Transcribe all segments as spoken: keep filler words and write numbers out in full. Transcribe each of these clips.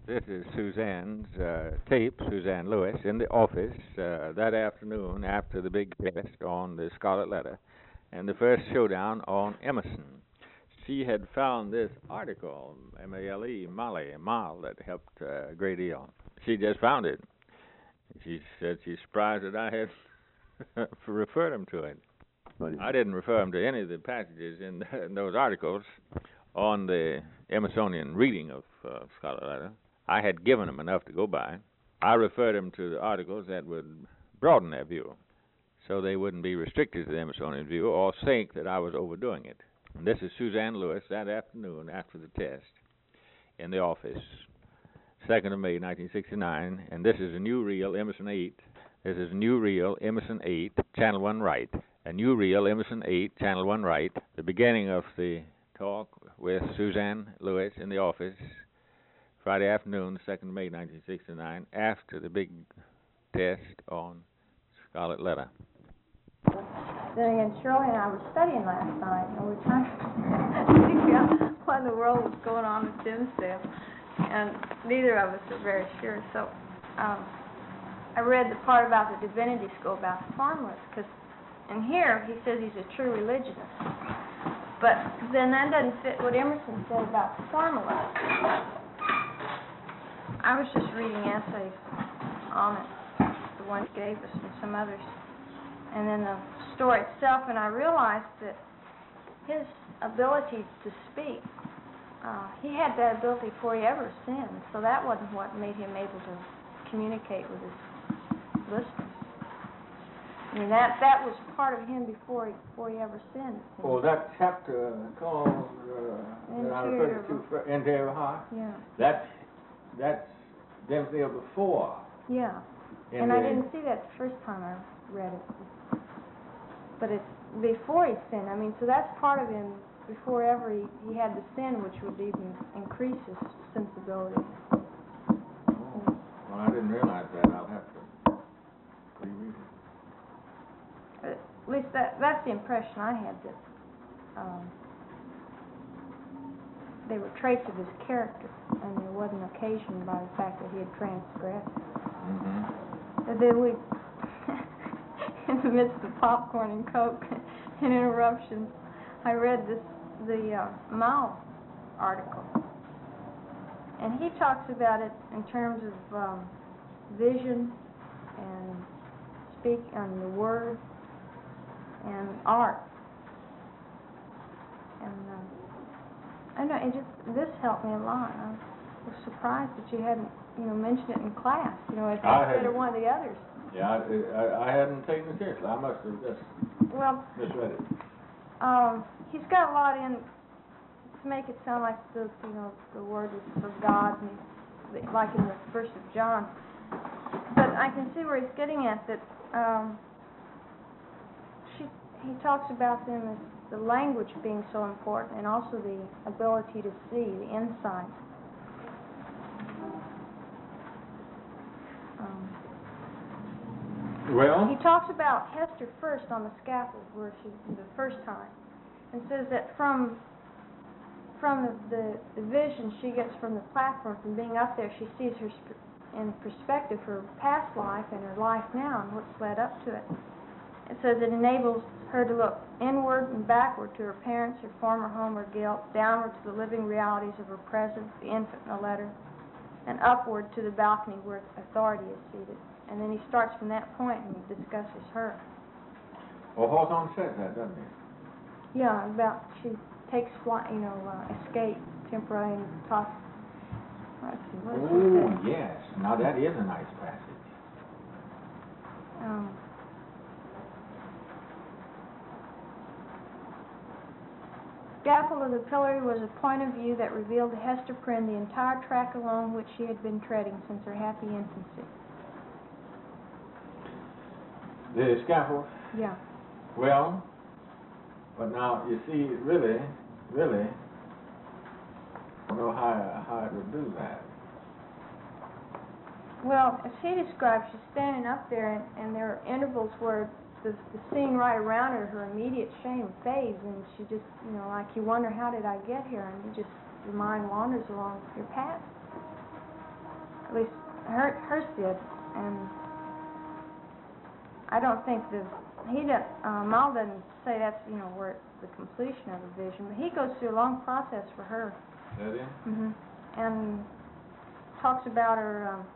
This is Suzanne's uh, tape, Suzanne Lewis, in the office uh, that afternoon after the big test on the Scarlet Letter and the first showdown on Emerson. She had found this article, M A L E, Molly, Mal, that helped uh, a great deal. She just found it. She said she's surprised that I had referred him to it. I didn't refer him to any of the passages in, in those articles on the Emersonian reading of uh, Scarlet Letter. I had given them enough to go by. I referred them to the articles that would broaden their view, so they wouldn't be restricted to the Emersonian view or think that I was overdoing it. And this is Suzanne Lewis that afternoon after the test in the office, second of May, nineteen sixty-nine, and this is a new reel, Emerson eight. This is a new reel, Emerson eight, channel one right. A new reel, Emerson eight, channel one right. The beginning of the talk with Suzanne Lewis in the office, Friday afternoon, second of May, nineteen sixty-nine, after the big test on Scarlet Letter. And Shirley and I were studying last night, and we were trying to figure out what in the world was going on with Jim Sim, and neither of us were very sure. So um, I read the part about the divinity school about the formalists, because in here he says he's a true religionist. But then that doesn't fit what Emerson said about the formalists. I was just reading essays on it, the one he gave us and some others, and then the story itself, and I realized that his ability to speak, uh, he had that ability before he ever sinned, so that wasn't what made him able to communicate with his listeners. I mean, that that was part of him before he, before he ever sinned. Well, that chapter called, uh, that I referred to, for Interior Heart, yeah. that's, that's Denver before. Yeah, and I didn't see that the first time I read it. But it's before he sinned. I mean, so that's part of him before ever he, he had the sin, which would even increase his sensibility. Oh, well, I didn't realize that. I'll have to reread it. At least that, that's the impression I had, that um, they were traits of his character, and there wasn't occasioned by the fact that he had transgressed. Mm-hmm. And then we, in the midst of popcorn and Coke and interruptions, I read this the uh, Mao article, and he talks about it in terms of um, vision and speak on the word and art, and uh, I know it just this helped me a lot. I was surprised that you hadn't, you know, mentioned it in class, you know, as instead of one of the others. Yeah, I, I, I hadn't taken it seriously. I must have just well, misread it. Um, he's got a lot in to make it sound like the, you know, the word is for God, and he's, like in the verse of John. But I can see where he's getting at that. Um, she, he talks about them as the language being so important, and also the ability to see, the insight. Um, Well, he talks about Hester first on the scaffold, where she the first time, and says that from from the, the, the vision she gets from the platform, from being up there, she sees her sp- in perspective her past life and her life now and what's led up to it. It says it enables her to look inward and backward to her parents, her former home or guilt, downward to the living realities of her present, the infant in the letter, and upward to the balcony where authority is seated. And then he starts from that point and he discusses her. well, Hawthorne says that, doesn't he? Yeah, about she takes flight, you know, uh, escape temporarily and talks. Let's see, what does Oh, she say? yes. Now that is a nice passage. Um, Scaffold of the pillory was a point of view that revealed to Hester Prynne the entire track along which she had been treading since her happy infancy. The scaffold? Yeah. Well, but now, you see, really, really, I don't know how, how it would do that. Well, as she describes, she's standing up there, and, and there are intervals where the, the scene right around her, her immediate shame fades, and she just, you know, like you wonder, how did I get here? And you just, your mind wanders along your path. At least her, hers did, and I don't think the he doesn't. Uh, Mal doesn't say that's you know where it's the completion of the vision, but he goes through a long process for her. That is? Mm-hmm. And talks about her. Um,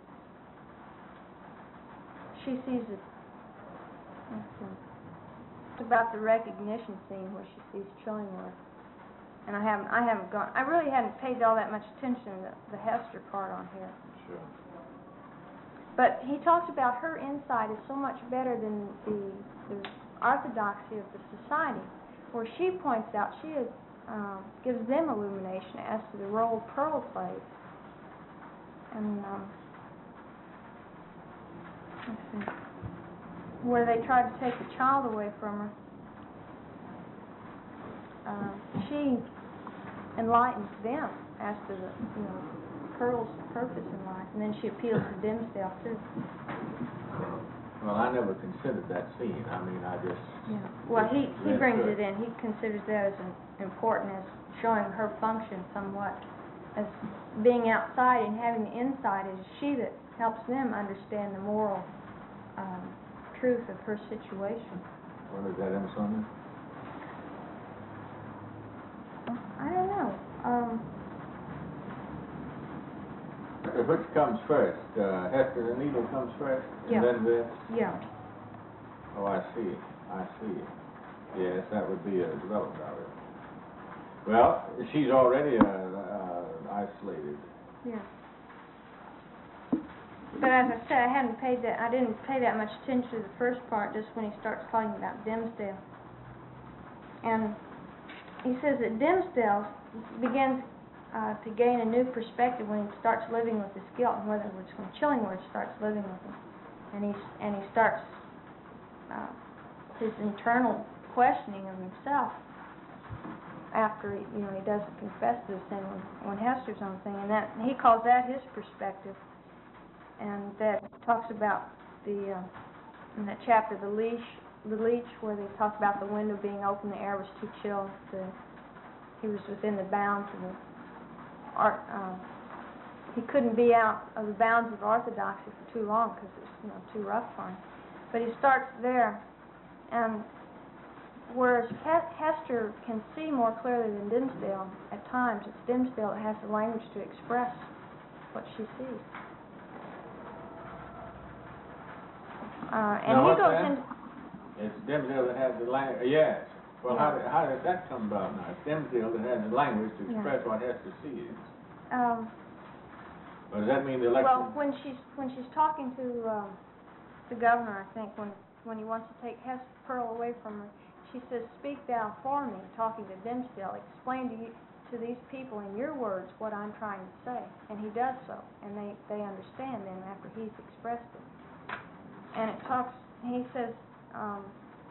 she sees it. Let's see. It's about the recognition scene where she sees Chillingworth. And I haven't, I haven't gone, I really hadn't paid all that much attention to the, the Hester part on here. Sure. But he talks about her insight is so much better than the, the orthodoxy of the society, where she points out, she is, um, gives them illumination as to the role Pearl plays. And, um, let's see, where they try to take the child away from her. Uh, she enlightens them as to the, you know, Pearl's purpose in life, and then she appeals to Dimmesdale too. Well, I never considered that scene. I mean, I just... Yeah. Well, he, he brings it in. He considers that as an, important as showing her function somewhat, as being outside and having the inside. It is she that helps them understand the moral um, truth of her situation. Well, is that Emerson? I don't know. Um, Which comes first? Uh, Hester the Needle comes first? Yeah. And then this? yeah. Oh, I see. I see. Yes, that would be a development of it. Well, she's already uh, uh, isolated. Yeah. But as I said, I hadn't paid that, I didn't pay that much attention to the first part, just when he starts talking about Dimmesdale. And he says that Dimmesdale begins uh, to gain a new perspective when he starts living with his guilt, in other words, when Chillingworth starts living with him. And he, and he starts uh, his internal questioning of himself after he, you know, he doesn't confess to the sin when, when Hester's on the thing. And that, he calls that his perspective. And that talks about the, uh, in that chapter, the leash, the leech, where they talk about the window being open, the air was too chill, the, he was within the bounds of the art, uh, he couldn't be out of the bounds of orthodoxy for too long because it was, you know, too rough for him. But he starts there, and whereas Hester can see more clearly than Dimmesdale at times, it's Dimmesdale that has the language to express what she sees. Uh, and now, he what's goes that? in. It's Dimmesdale that has the language. Yes. Well, Yeah. how, did, how did that come about now? It's Dimmesdale that has the language to express Yeah. what Hester sees. Um, Or does that mean the election? well, when she's when she's talking to um, the governor, I think when when he wants to take Hester Pearl away from her, she says, "Speak thou for me," talking to Dimmesdale. Explain to you, to these people in your words what I'm trying to say, and he does so, and they they understand then after he's expressed it. And it talks. He says. Um,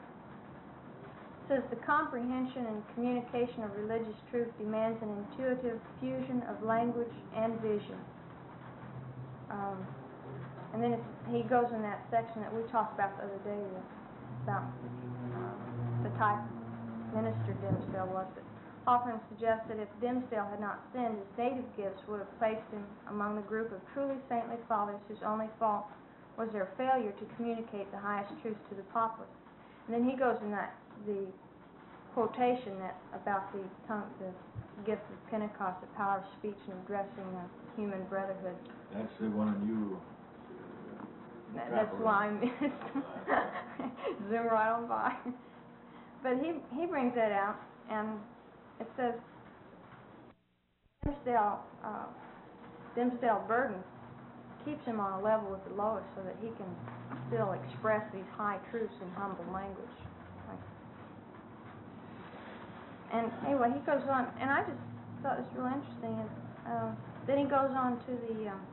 says the comprehension and communication of religious truth demands an intuitive fusion of language and vision. Um, and then it's, he goes in that section that we talked about the other day about uh, the type of minister Dimmesdale was. That Hoffman suggests that if Dimmesdale had not sinned, his native gifts would have placed him among the group of truly saintly fathers whose only fault was their failure to communicate the highest truth to the populace. And then he goes in that the quotation that about the tongue, the gift of Pentecost, the power of speech and addressing the human brotherhood. That's the one you. Uh, That, that's why I missed. Zoom right on by. But he he brings that out, and it says Dimmesdale uh, Dimmesdale burden keeps him on a level with the lowest, so that he can still express these high truths in humble language. Like, and anyway, he goes on, and I just thought it was real interesting. And, uh, then he goes on to the um,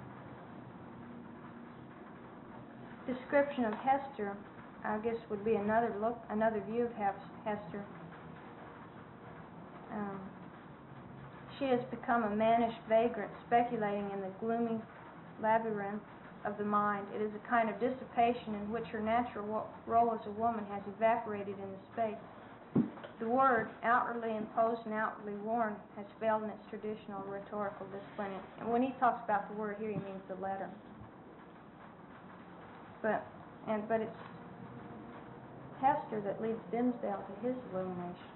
description of Hester. I guess would be another look, another view of Hester. Um, she has become a mannish vagrant, speculating in the gloomy labyrinth of the mind. It is a kind of dissipation in which her natural role as a woman has evaporated into space. The word, outwardly imposed and outwardly worn, has failed in its traditional rhetorical discipline. And when he talks about the word here, he means the letter. But, and, but it's Hester that leads Dimmesdale to his illumination.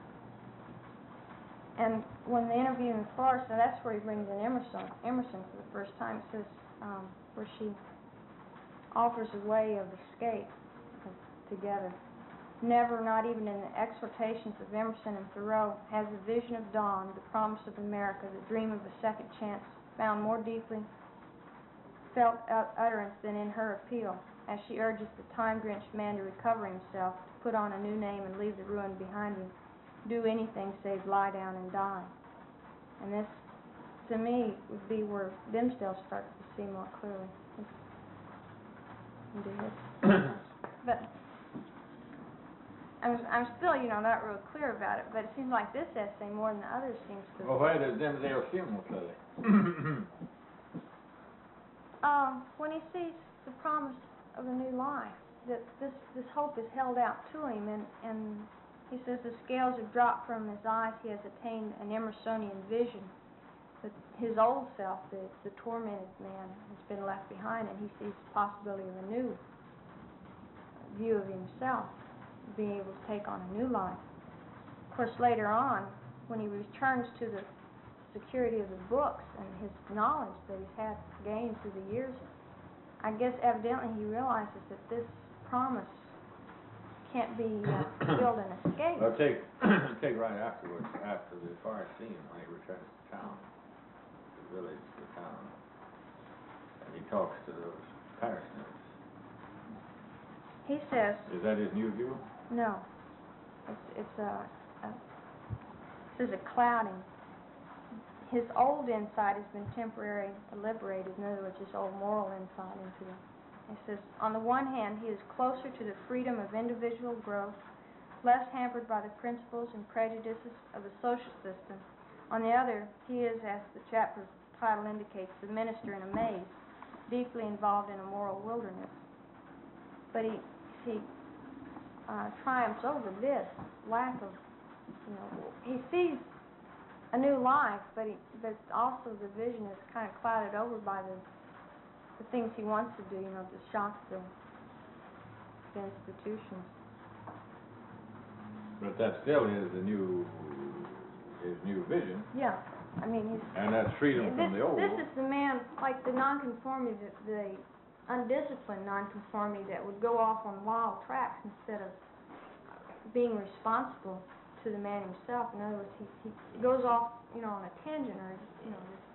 And when the interview in Florida, so that's where he brings in Emerson, Emerson for the first time. It says, um, where she offers a way of escape together. Never, not even in the exhortations of Emerson and Thoreau, has the vision of dawn, the promise of America, the dream of a second chance, found more deeply felt utterance than in her appeal, as she urges the time-drenched man to recover himself, to put on a new name and leave the ruin behind him, do anything save lie down and die. And this, to me, would be where Dimmesdale starts to see more clearly. Into his, but I'm, I'm still, you know, not real clear about it, but it seems like this essay, more than the others, seems to... Well, where does Dimmesdale see more clearly? um, when he sees the promise of a new life, that this, this hope is held out to him, and, and he says the scales have dropped from his eyes, he has attained an Emersonian vision, that his old self, the, the tormented man, has been left behind, and he sees the possibility of a new view of himself, being able to take on a new life. Of course, later on, when he returns to the security of the books and his knowledge that he's had gained through the years, I guess evidently he realizes that this promise can't be uh, killed and escaped. Well, take, take right afterwards, after the fire scene, when he returns to town, the village, the town, and he talks to those Paris nurses. He says... Is that his new view? No. It's, it's a, a, this is a clouding. His old insight has been temporarily liberated, in other words, his old moral insight into it. He says, on the one hand, he is closer to the freedom of individual growth, less hampered by the principles and prejudices of the social system. On the other, he is, as the chapter's title indicates, the minister in a maze, deeply involved in a moral wilderness. But he, he uh, triumphs over this lack of, you know, he sees a new life, but he, but also the vision is kind of clouded over by the the things he wants to do, you know, to shock the, the institutions. But that still is the new, his new vision. Yeah, I mean, he's... And that's freedom this, from the old. This is the man, like the nonconformity, the, the undisciplined nonconformity that would go off on wild tracks instead of being responsible to the man himself. In other words, he, he goes off, you know, on a tangent, or, you know, just,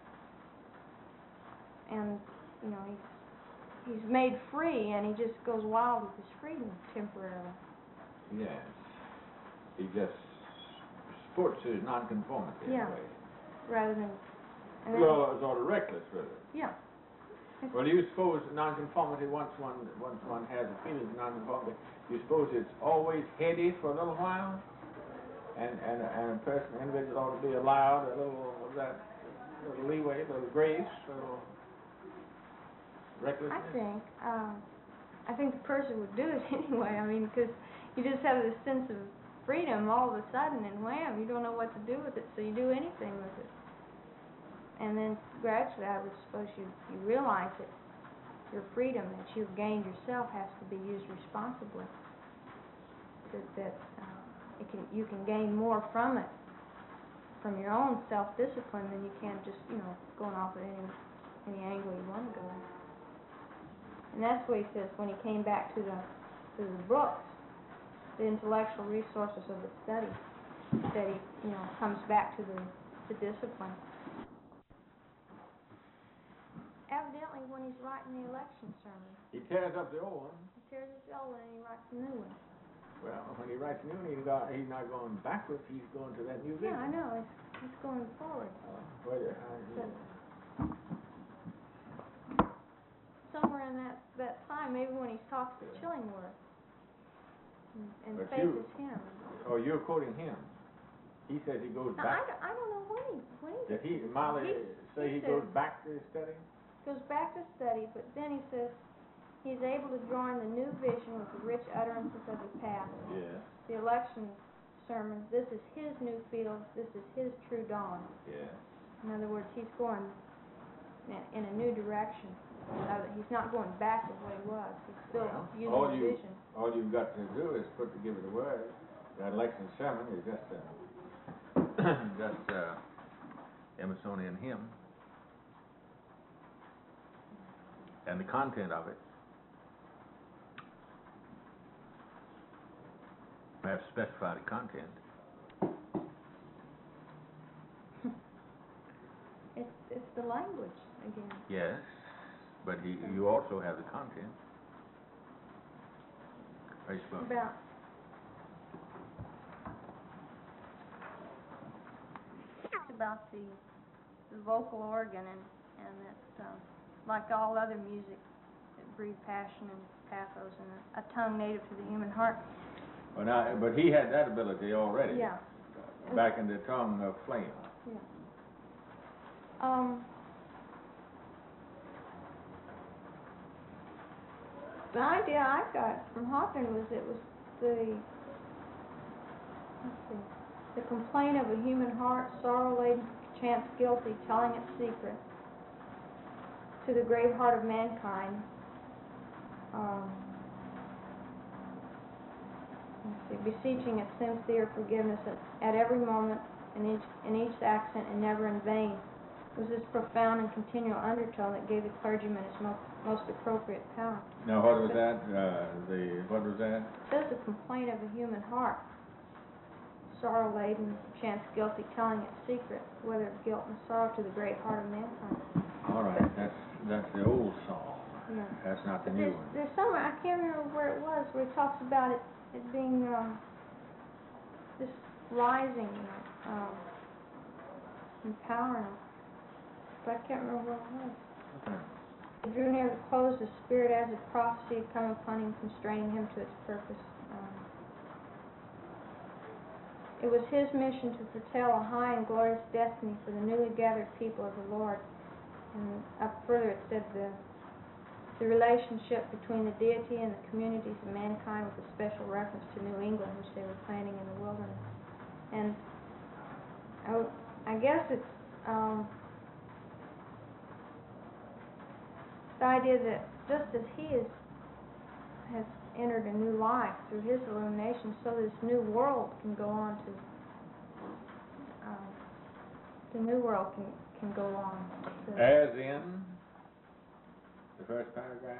and, you know, he's, he's made free, and he just goes wild with his freedom temporarily. Yes. He just sports his nonconformity yeah. in a way. Rather than... And well, sort of reckless, really. Yeah. Well, do you suppose nonconformity, once one once one has a feeling of nonconformity, you suppose it's always heady for a little while? And, and, and a person, an individual ought to be allowed a little of that, little leeway, a little grace, a little recklessness? I think, um, I think the person would do it anyway. I mean, because you just have this sense of freedom all of a sudden, and wham, you don't know what to do with it, so you do anything with it. And then gradually, I would suppose you, you realize that your freedom that you've gained yourself has to be used responsibly. That, that uh, it can, you can gain more from it, from your own self-discipline, than you can just, you know, going off at any, any angle you want to go. And that's what he says when he came back to the, to the books, the intellectual resources of the study, that he, you know, comes back to the, the discipline. Evidently, when he's writing the election sermon, he tears up the old one. He tears up the old one and he writes a new one. Well, when he writes a new one, he's not, he's not going backwards, he's going to that new vision. Yeah, I know. He's, he's going forward. Uh, well, yeah, I, Somewhere in that, that time, maybe when he talks to Chillingworth and, and But faces you- him. oh, you're quoting him. He says he goes Now, I, back. don't, I don't know when he, when he Did he, Molly, he- say he, he goes says- back to his study? goes back to study, but then he says he's able to join the new vision with the rich utterances of the past. Yes. The election sermon, this is his new field, this is his true dawn. Yeah. In other words, he's going in, in a new direction. Uh, he's not going back to what he was. He's still Well, using all the you, vision. all you've got to do is put together the word. That election sermon is just a, just a Emersonian hymn. And the content of it, I have specified the content. It's it's the language again. Yes, but he, you also have the content. Are you supposed to? About it's about the the vocal organ and and that uh, like all other music, it breathes passion and pathos and a, a tongue native to the human heart. Well, now, but he had that ability already. Yeah. Back in the tongue of flame. Yeah. Um. The idea I got from Hawthorne was it was the let's see the complaint of a human heart, sorrow laden, chance guilty, telling its secret to the grave heart of mankind. Um, let's see, beseeching its sincere forgiveness at, at every moment, in each in each accent, and never in vain. It was this profound and continual undertone that gave the clergyman his most, most appropriate power. Now, what was that? Uh, the what was that? It says the complaint of a human heart, sorrow laden, chance guilty, telling its secret, whether of guilt and sorrow to the great heart of mankind. All right, that's that's the old song. Yeah. That's not the But new there's, one. there's somewhere, I can't remember where it was, where he talks about it, it being um, this rising, um, empowering. But I can't remember what it was. Okay. It drew near the close, the Spirit as a prophecy had come upon him, constraining him to its purpose. Um, it was his mission to foretell a high and glorious destiny for the newly gathered people of the Lord. And up further it said the the relationship between the deity and the communities of mankind, with a special reference to New England, which they were planting in the wilderness. And I, I guess it's um, the idea that just as he is, has entered a new life through his illumination, so this new world can go on to, um, the new world can, can go on. To, As in the first paragraph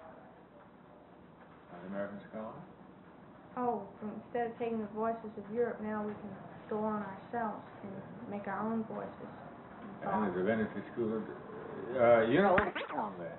of the American Scholar. oh, instead of taking the voices of Europe, now we can go on ourselves and make our own voices. And the Divinity School. Uh, you know on that.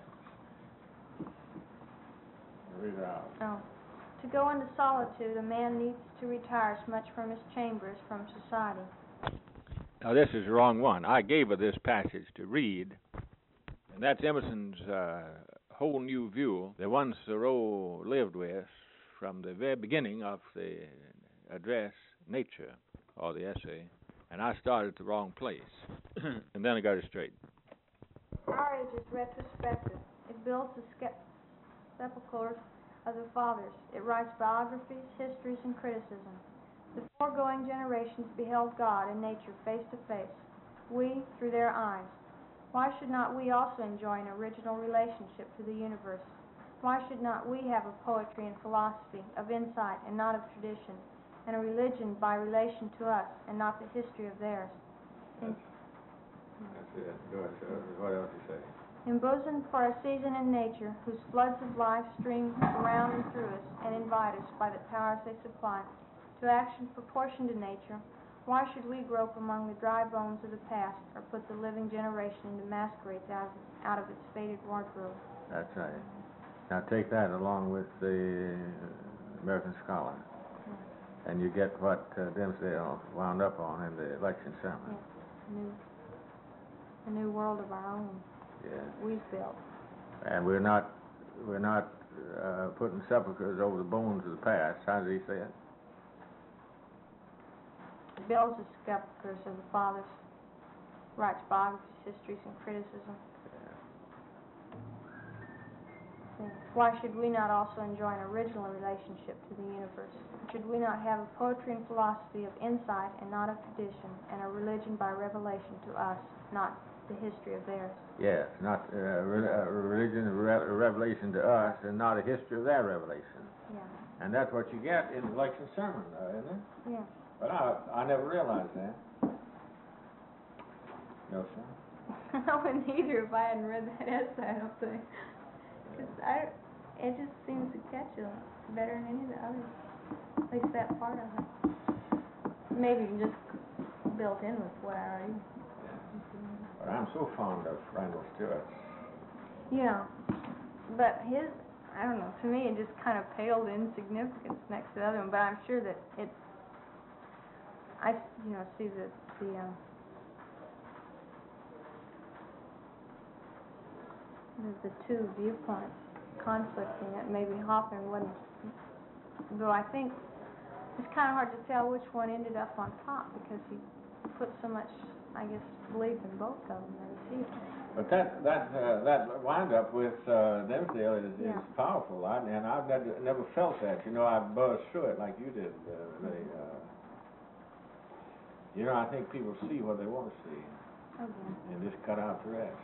Read it out. Oh. To go into solitude, a man needs to retire as much from his chamber as from society. Now, this is the wrong one. I gave her this passage to read, and that's Emerson's uh, whole new view, the one Thoreau lived with from the very beginning of the address, Nature, or the essay, and I started at the wrong place, and then I got it straight. Our age is retrospective. It builds the ske- sepulchres of the fathers. It writes biographies, histories, and criticism. The foregoing generations beheld God and nature face to face, we through their eyes. Why should not we also enjoy an original relationship to the universe? Why should not we have a poetry and philosophy of insight and not of tradition, and a religion by relation to us and not the history of theirs? In, That's it. Go ahead, sir. What else you say? Embosomed for a season in nature, whose floods of life stream around and through us and invite us by the powers they supply to action proportioned to nature, why should we grope among the dry bones of the past, or put the living generation into masquerades out of, out of its faded wardrobe? That's right. Now take that along with the American Scholar, Yeah. and you get what uh, Dimsdale wound up on in the election sermon. Yeah. A new, a new world of our own. Yeah. We've built. And we're not, we're not uh, putting sepulchres over the bones of the past. How did he say it? It builds the sepulchres of the fathers, writes biographies, histories, and criticism. Yeah. Yeah. why should we not also enjoy an original relationship to the universe? Should we not have a poetry and philosophy of insight and not of tradition, and a religion by revelation to us, not the history of theirs? Yes, not uh, re- uh, religion, re- revelation to us, and not a history of their revelation. Yeah. And that's what you get in the election sermon, uh, isn't it? Yeah. But I, I never realized that. No, sir. I wouldn't either if I hadn't read that essay, I don't think. Because I, it just seems to catch you better than any of the others. At least that part of it. Maybe just built in with what I already. But I'm so fond of Randall Stewart. Yeah. But his, I don't know, to me it just kind of paled in significance next to the other one. But I'm sure that it, I, you know, see the, the, um, the, the two viewpoints conflicting. It maybe Hawthorne wasn't, though I think it's kind of hard to tell which one ended up on top because he put so much, I guess, belief in both of them that he did. But that that uh, that wind up with uh, Dimsdale is, Yeah. is powerful, I, and I've never, never felt that. You know, I buzzed through it like you did. Uh, they, uh, you know, I think people see what they want to see, Okay. and just cut out the rest.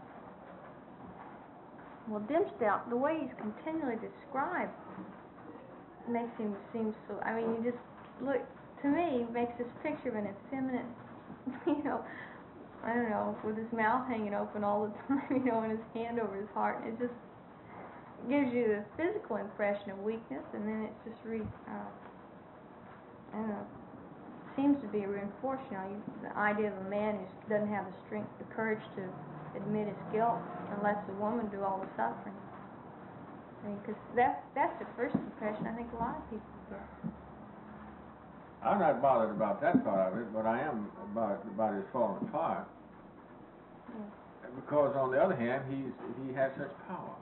Well, Dimsdale, the way he's continually described makes him seem so, I mean, you just look, to me, makes this picture of an effeminate, you know, I don't know, with his mouth hanging open all the time, you know, and his hand over his heart. It just gives you the physical impression of weakness, and then it's just re, uh, I don't know, seems to be reinforced, you know, you, the idea of a man who doesn't have the strength, the courage to admit his guilt and lets the woman do all the suffering. I mean, because that, that's the first impression I think a lot of people get. I'm not bothered about that part of it, but I am about about his falling apart. Yeah. Because on the other hand, he's he has such power.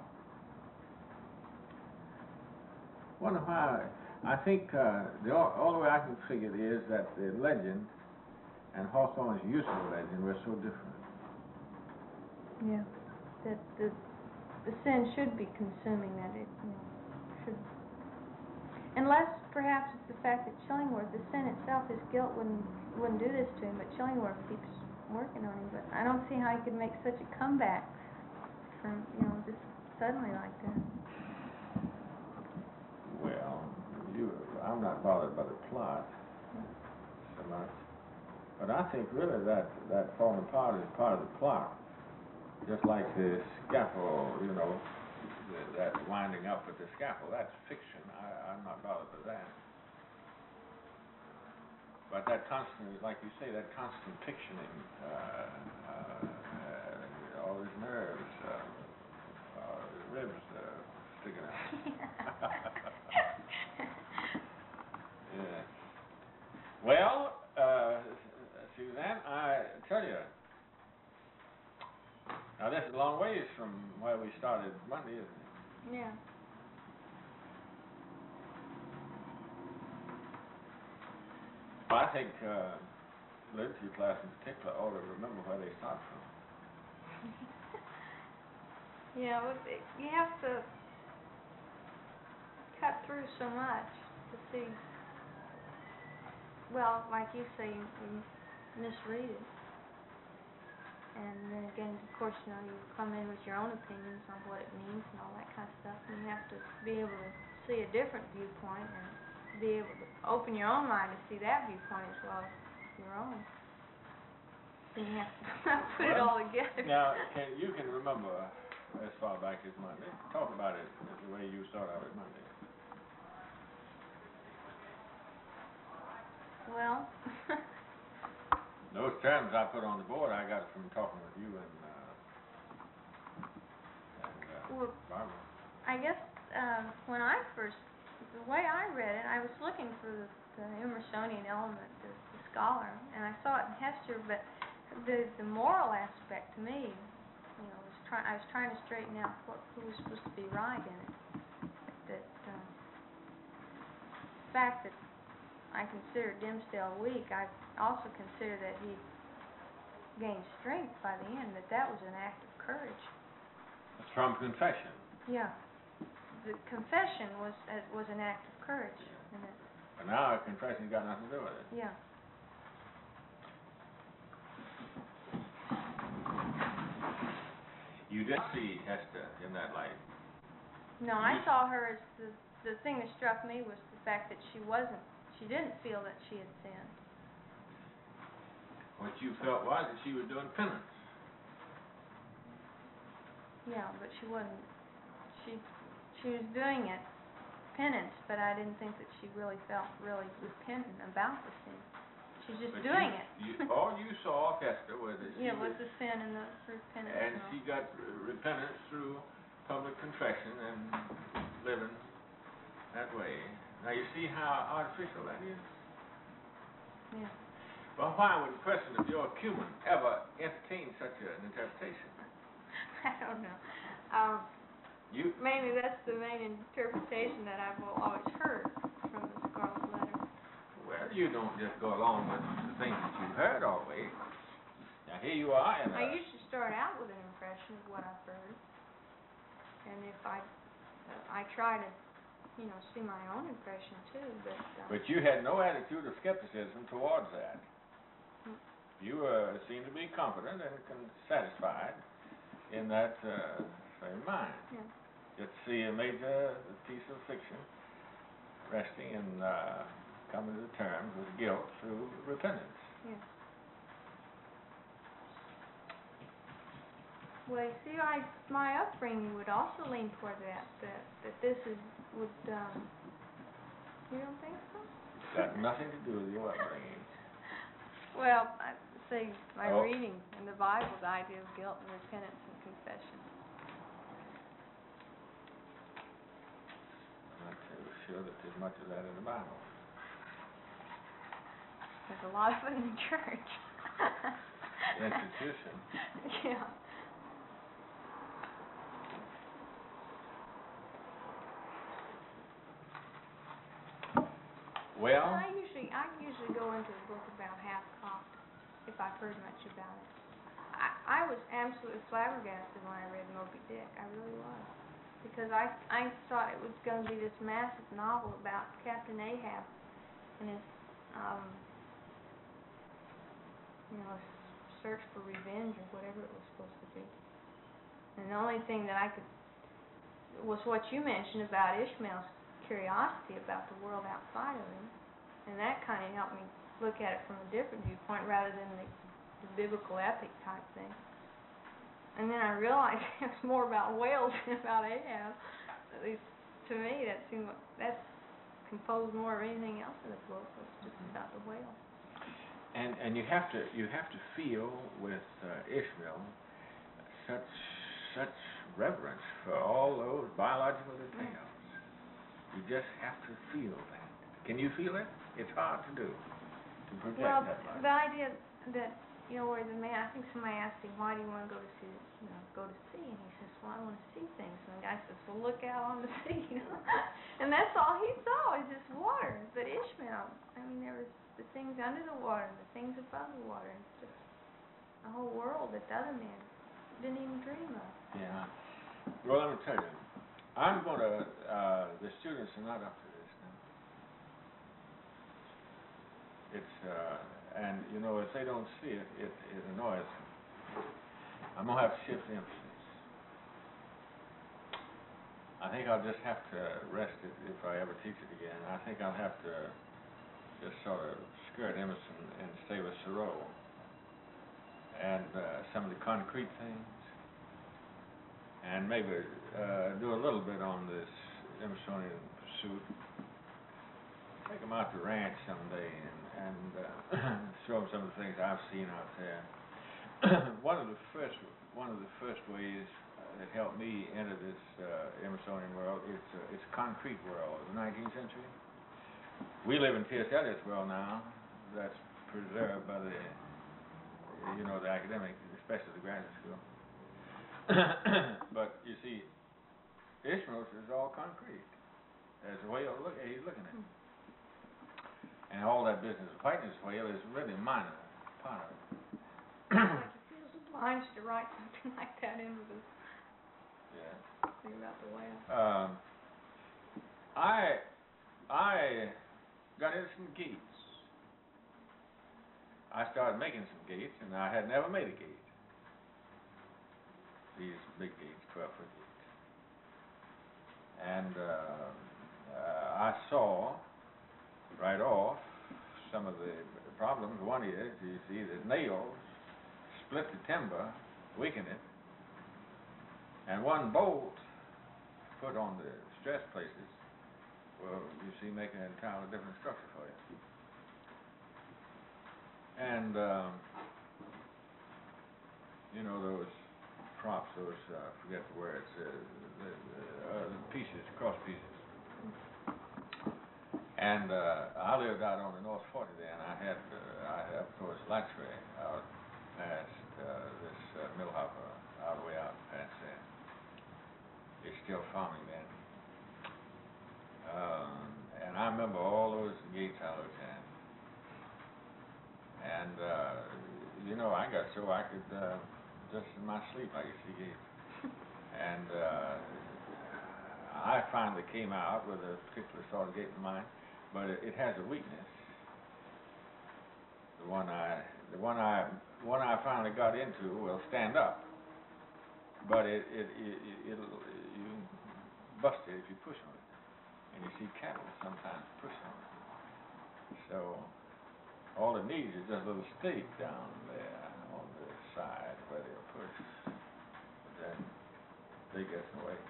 Wonder why? I think uh, the only way I can figure it is that the legend and Hawthorne's use of the legend were so different. Yeah. That the the sin should be consuming, that it, you know, should. Unless perhaps it's the fact that Chillingworth, the sin itself, his guilt wouldn't wouldn't do this to him, but Chillingworth keeps working on him. But I don't see how he could make such a comeback from, you know, just suddenly like that. Well, you, I'm not bothered by the plot so much, but I think really that that falling apart is part of the plot. Just like the scaffold, you know, the, that winding up with the scaffold, that's fiction. I, I'm not bothered with that. But that constant, like you say, that constant pictioning, uh, uh, uh, all his nerves, uh, uh, his ribs uh, sticking out. Yeah. Well, uh, Suzanne, I tell you, now this is a long ways from where we started Monday, isn't it? Yeah. Well, I think uh, literature class in particular ought to remember where they start from. Yeah, well, it, you have to cut through so much to see. Well, like you say, you, you misread it. And then again, of course, you know, you come in with your own opinions on what it means and all that kind of stuff. And you have to be able to see a different viewpoint and be able to open your own mind to see that viewpoint as well as your own. Then you have to put well, it all together. Now, can, you can remember as far back as Monday. Talk about it the way you started out at Monday. Well... Those terms I put on the board, I got from talking with you and, uh, and uh, well, Barbara. I guess uh, when I first, the way I read it, I was looking for the, the Emersonian element, the, the scholar, and I saw it in Hester, but the the moral aspect to me, you know, was try, I was trying to straighten out what, who was supposed to be right in it. That uh, the fact that I consider Dimsdale weak, I also consider that he gained strength by the end, that that was an act of courage. It's from confession. Yeah. the confession was uh, was an act of courage. And it, But now a confession's got nothing to do with it. yeah. You did see Hester in that light. No, I saw her as the the thing that struck me was the fact that she wasn't, she didn't feel that she had sinned. What you felt was that she was doing penance. Yeah, but she wasn't. She she was doing it penance, but I didn't think that she really felt really repentant about the sin. She's just But doing you, it. You, all you saw of Hester was that she Yeah, was, was the sin and the repentance. and and all. she got re- repentance through public confession and living that way. Now you see how artificial that is? Yeah. Well, why would a person of your acumen ever entertain such an interpretation? I don't know. Um, You, maybe that's the main interpretation that I've always heard from the Scarlet Letter. well, you don't just go along with the things that you've heard always. Now here you are, and I uh, usually start out with an impression of what I've heard, and if I, uh, I try to, you know, see my own impression too. But uh, but you had no attitude of skepticism towards that. Hmm. You uh, seem to be confident and con- satisfied in that uh, frame of mind. yeah. Just see a major piece of fiction resting and uh, coming to terms with guilt through repentance. Yeah. Well, you see, I my upbringing would also lean toward that. That that this is would. Um, you don't think so? Got nothing to do with your upbringing. Well, I see my Oh. reading in the Bible, the idea of guilt and repentance and confession. I'm not so sure that there's much of that in the Bible. There's a lot of it in the church. Institution. Yeah. Well, I usually I usually go into a book about half cocked if I've heard much about it. I I was absolutely flabbergasted when I read Moby Dick. I really was, because I I thought it was going to be this massive novel about Captain Ahab and his um you know search for revenge or whatever it was supposed to be. And the only thing that I could was what you mentioned about Ishmael's curiosity about the world outside of him, and that kind of helped me look at it from a different viewpoint rather than the, the biblical epic type thing. And then I realized it was more about whales than about Ahab. At least to me, that seemed like that's composed more of anything else in the book. It's just about the whale. and and you have to you have to feel with uh, Ishmael such such reverence for all those biological details. You just have to feel that. Can you feel it? It's hard to do, to project Well, that much. the idea that, you know, where the man, I think somebody asked him, why do you want to go to see, you know, go to sea? And he says, well, I want to see things. And the guy says, well, look out on the sea, you know. And that's all he saw, is just water. But Ishmael, I mean, there was the things under the water and the things above the water. It's just a whole world that the other man didn't even dream of. Yeah. Well, let me tell you, I'm going to, uh, the students are not up to this now. It's, uh, and, you know, if they don't see it, it, it annoys them. I'm going to have to shift the emphasis. I think I'll just have to rest it if I ever teach it again. I think I'll have to just sort of skirt Emerson and stay with Thoreau and uh, some of the concrete things. And maybe uh, do a little bit on this Emersonian pursuit. Take them out to the ranch someday and, and uh, show them some of the things I've seen out there. one of the first one of the first ways that helped me enter this uh, Emersonian world is uh, it's a concrete world of the nineteenth century. We live in T S Eliot's world now. That's preserved by the you know the academic, especially the graduate school. But you see, Ishmael's is all concrete. There's a whale, look, he's looking at it. And all that business of fighting this whale is really a minor part of it. Like he feels obliged to write something like that into the Yeah. thing about the whale. Um, I I got into some gates. I started making some gates, and I had never made a gate. These big gates, twelve foot gates. And uh, uh, I saw right off some of the problems. One is, you see, that nails split the timber, weaken it, and one bolt put on the stress places, well, you see, make an entirely different structure for you. And, um, you know, those props, those, uh, forget the words, uh, the, the, uh, the pieces, cross pieces. And uh, I lived out on the North forty there, and I had, uh, I had, of course, Latchway out past uh, this uh, mill hopper, all the way out past there. It's still farming then. Um, and I remember all those gates I looked at. And, uh, you know, I got so I could, uh, just in my sleep, I could see gates. And uh, I finally came out with a particular sort of gate in mind, but it, it has a weakness. The one I, the one I, one I finally got into will stand up, but it, it, it, it it'll, you bust it if you push on it, and you see cattle sometimes push on it. So all it needs is just a little stake down there on the side where they'll push, but then they get in the way.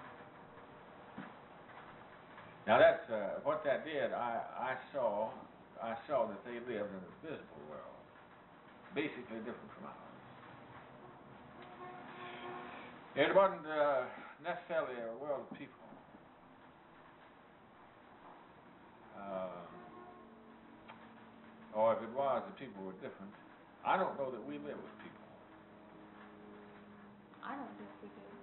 Now that's uh, what that did. I, I saw I saw that they lived in a visible world, basically different from ours. It wasn't uh, necessarily a world of people. Um, or if it was, the people were different. I don't know that we live with people. I don't think we do.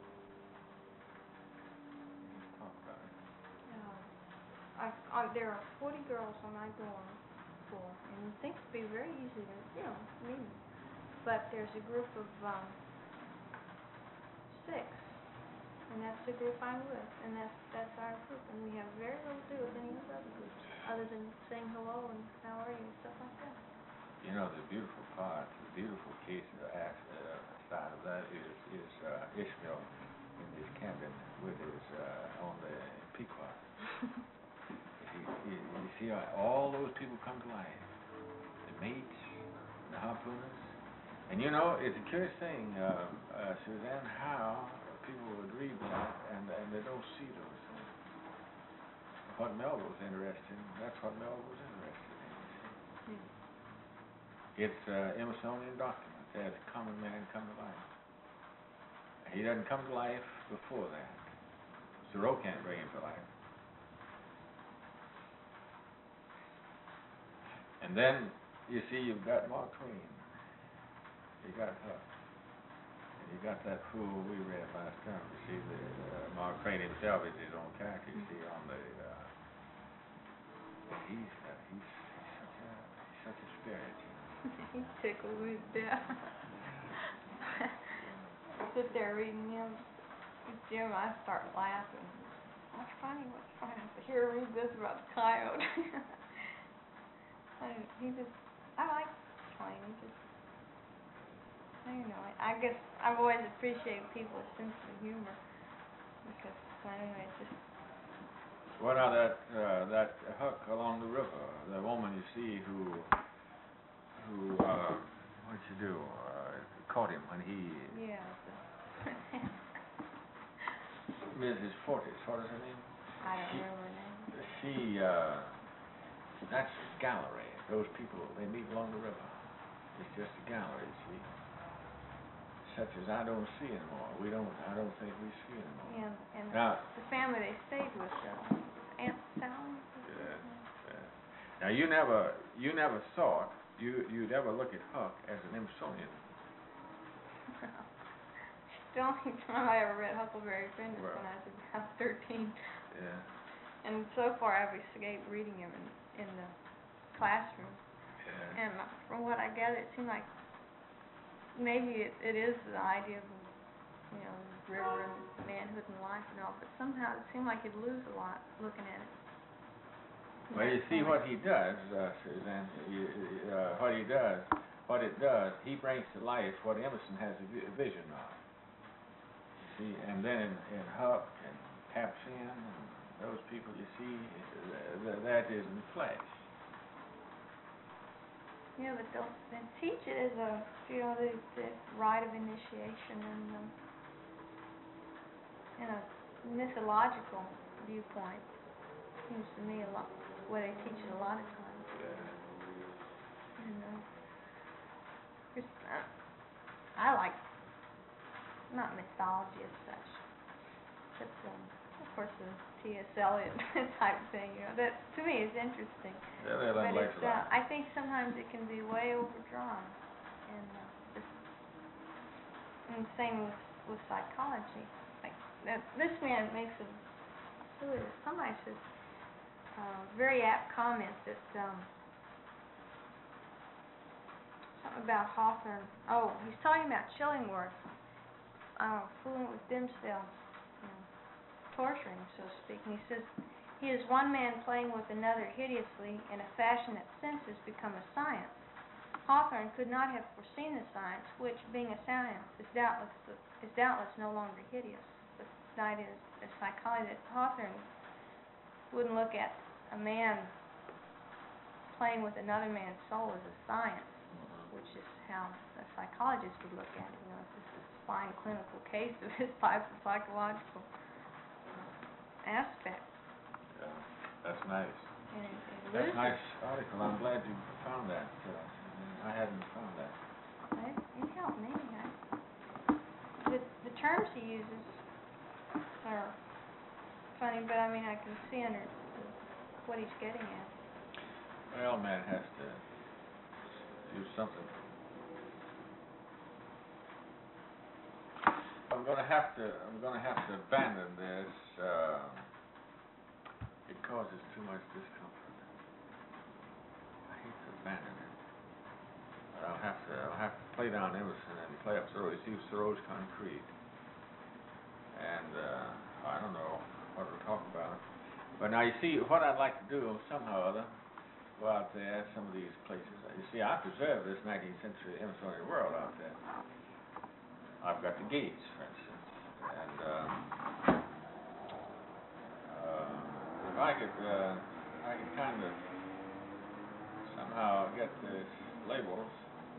Let's talk about it. No. I, I, there are forty girls on my dorm floor, and it thinks to be very easy to, you know, meet. But there's a group of um, six, and that's the group I'm with, and that's that's our group, and we have very little to do with any of the other groups, other than saying hello and how are you and stuff like that. You know, the beautiful part, the beautiful case of uh, side of that is is uh, Ishmael in his cabin with his uh, on the Pequot. you, you, you see, uh, all those people come to life, the mates, the harpooners, and you know, it's a curious thing, uh, uh, Suzanne, how people would read that and and they don't see those things. What Melville's interested in, that's what Melville was interested in. You see. Hmm. It's uh, Emersonian document as common man come to life. He doesn't come to life before that. Thoreau can't bring him to life. And then, you see, you've got Mark Twain. You got Huck. And you got that fool we read last time. You see, the uh, Mark Twain himself is his own character. You see, on the uh, he's uh, he's he's such a he's such a spirit. He tickles me to death. I sit there reading him with Jim, I start laughing. What's funny? What's funny? I said, here, read this about the coyote. I, he just, I like Twain. He just, I don't know. I, I guess I've always appreciated people's sense of humor because I don't know. It's just. What are that uh, that Huck along the river? The woman you see who. Who, uh, what'd she do? Uh, caught him when he... Yeah. Missus Fortis, what is her name? I don't she, remember her name. She, uh, that's a gallery. Those people, they meet along the river. It's just a gallery, see? Such as I don't see anymore. We don't, I don't think we see anymore. Yeah, and now, the family they stayed with, uh, Aunt Sally. Yeah, yeah. Now, you never, you never thought You, you'd ever look at Huck as an Emersonian. The only time I ever read Huckleberry Finn was well, when I was about thirteen. Yeah. And so far I've escaped reading him in, in the classroom. Yeah. And from what I gather, it seemed like maybe it, it is the idea of, you know, river and manhood and life and all, but somehow it seemed like you'd lose a lot looking at it. Well, you see what he does, uh, Suzanne, you, uh, what he does, what it does, he brings to life what Emerson has a vi- vision of. See, and then in, in Huck and Papsin and those people, you see, uh, th- that is in flesh. Yeah, but they'll they teach it as a, you know, the, the rite of initiation and um, in a mythological viewpoint. Seems to me a lot where they teach it a lot of times. Yeah. And uh, just, uh, I like not mythology as such, but um, of course the T S Eliot type thing. You know, that to me is interesting. Yeah, they But like it's, uh, I think sometimes it can be way overdrawn, and uh, just, and same with with psychology. Like that, this man makes a who is it? Somebody says uh, very apt comment that um, something about Hawthorne. Oh, he's talking about Chillingworth, uh, fooling with Dimsdale, you know, torturing, so to speak. And he says, he is one man playing with another hideously in a fashion that since has become a science. Hawthorne could not have foreseen the science, which, being a science, is doubtless is doubtless no longer hideous. But the idea is a psychology that Hawthorne wouldn't look at a man playing with another man's soul as a science, which is how a psychologist would look at it. You know, this is a fine clinical case of his psychological aspect. Yeah, that's nice. And it, it That's a loses. nice article. I'm glad you found that. Uh, I hadn't found that. It, it helped me. I, the the terms he uses are funny, but I mean I can see under what he's getting at. Well, man has to do something. I'm gonna have to. I'm gonna have to abandon this. Uh, it causes too much discomfort. I hate to abandon it. But I'll have to. I'll have to play down Emerson and play up Thoreau. See Thoreau's concrete. And uh, I don't know what to talk about. But now you see, what I'd like to do somehow or other, go out there, some of these places. You see, I preserve this nineteenth century Emersonian world out there. I've got the gates, for instance, and um, uh, if I could, uh, I could kind of somehow get the labels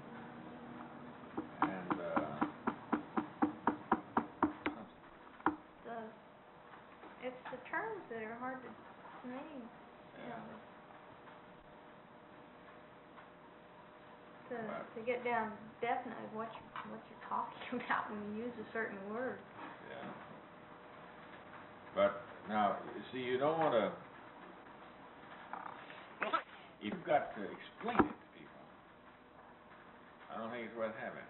and uh, The it's the terms that are hard to, to me. You yeah. know, to to get down definitely what you what you're talking about when you use a certain word. Yeah. But now, you see, you don't want to. You've got to explain it to people. I don't think it's worth having.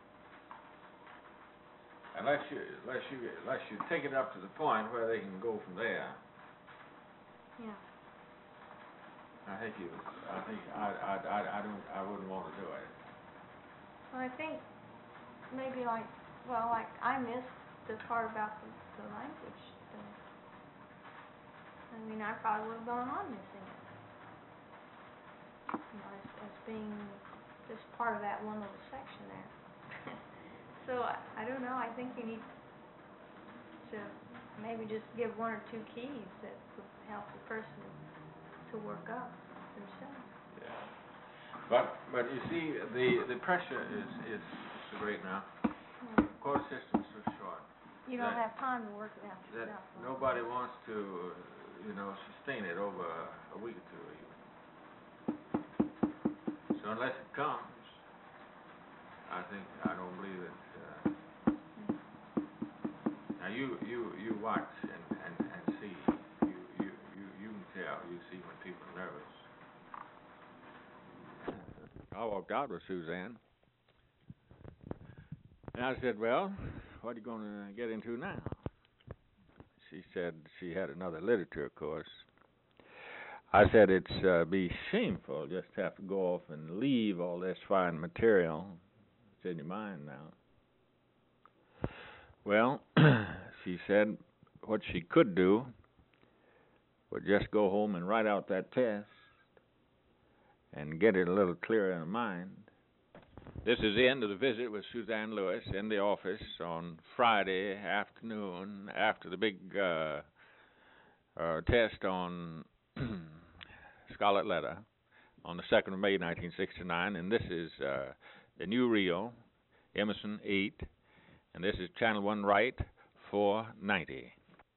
Unless you, unless you, unless you take it up to the point where they can go from there. Yeah. I think you. I think I. I. I, I don't. I wouldn't want to do it. Well, I think maybe like well, like I missed the part about the, the language thing. I mean, I probably would have gone on missing it. You know, as, as being just part of that one little section there. So I, I don't know. I think you need to maybe just give one or two keys that would help the person to work up themselves. Yeah. But but you see, the the pressure is is so great now. Hmm. Quota system is so short. You don't that, have time to work it out that yourself. nobody wants to, uh, you know, sustain it over a week or two even. So unless it comes, I think I don't believe it. Uh, now you you you watch and, and, and see. You, you you you can tell. You see when people are nervous. I walked out with Suzanne, and I said, "Well, what are you going to get into now?" She said she had another literature course. I said it's uh, be shameful just to have to go off and leave all this fine material. It's in your mind now. Well, she said what she could do would just go home and write out that test and get it a little clearer in the mind. This is the end of the visit with Suzanne Lewis in the office on Friday afternoon after the big uh, uh, test on Scarlet Letter on the second of May, nineteen sixty-nine, and this is uh, the new reel, Emerson eight, and this is Channel one Right, four ninety.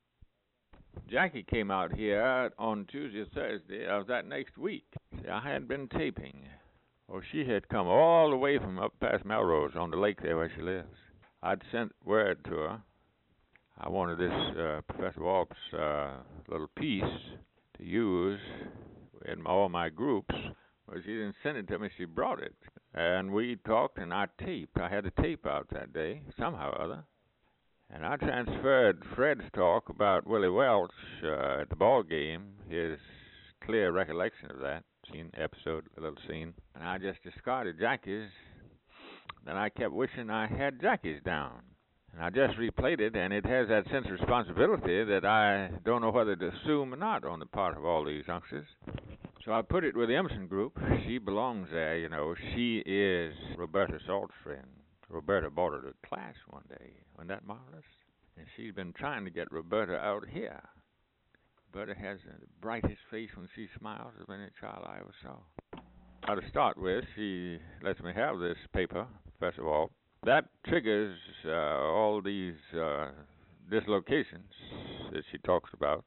Jackie came out here on Tuesday or Thursday of that next week. See, I had been taping. Well, she had come all the way from up past Melrose on the lake there where she lives. I'd sent word to her. I wanted this uh, Professor Walp's uh, little piece to use in all my groups. Well, she didn't send it to me. She brought it. And we talked, and I taped. I had a tape out that day, somehow or other. And I transferred Fred's talk about Willie Welch uh, at the ball game, his clear recollection of that scene, episode, a little scene. And I just discarded Jackie's. Then I kept wishing I had Jackie's down. And I just replayed it, and it has that sense of responsibility that I don't know whether to assume or not on the part of all these youngsters. So I put it with the Emerson group. She belongs there, you know. She is Roberta Salt's friend. Roberta brought her to class one day. Wasn't that marvelous? And she's been trying to get Roberta out here. Roberta has the brightest face when she smiles of any child I ever saw. Now, to start with, she lets me have this paper, first of all. That triggers uh, all these uh, dislocations that she talks about.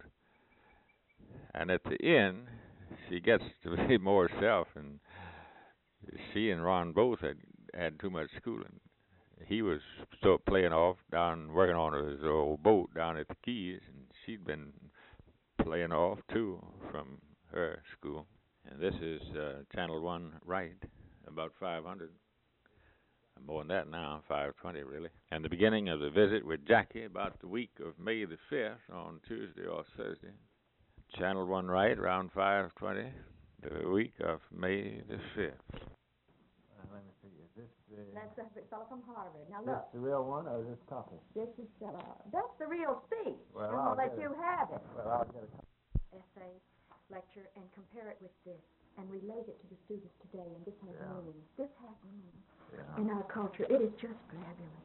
And at the end, she gets to be more herself, and she and Ron both had had too much schooling. He was still playing off down, working on his old boat down at the Keys, and she'd been playing off too from her school. And this is uh, Channel one Right, about five hundred. More than that now, five twenty really. And the beginning of the visit with Jackie about the week of May the fifth on Tuesday or Thursday. Channel one Right, around five twenty, the week of May the fifth. Uh, let me see, is this the... That's the fellow from Harvard. Now This look. the real one, or is this copy? This is, uh, that's the real speech. Well, and I'll we'll let get you it. have it. Well, I'll get a copy. Essay, lecture, and compare it with this, and relate it to the students today, and this has Yeah. meaning. This has meaning. Yeah. In our culture, it is just fabulous.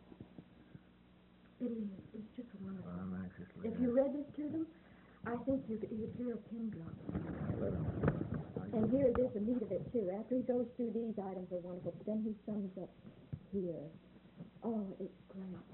It is. It's just wonderful. Well, I'm anxiously... If you read this to them, I think you could, you would hear a pin drop. And here it is, the meat of it, too. After he goes through these items are wonderful, but then he sums up here. Oh, it's great.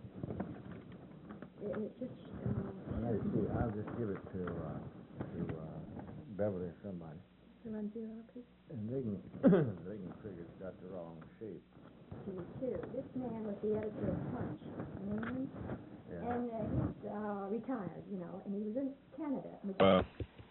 It, it just... Uh, Let me see, I'll just give it to, uh, to uh, Beverly or somebody. to run Xerox. And they can, they can figure it's got the wrong shape. Me too. This man was the editor of Punch in England, Yeah. and uh, he's uh, retired, you know, and he was in Canada. Uh,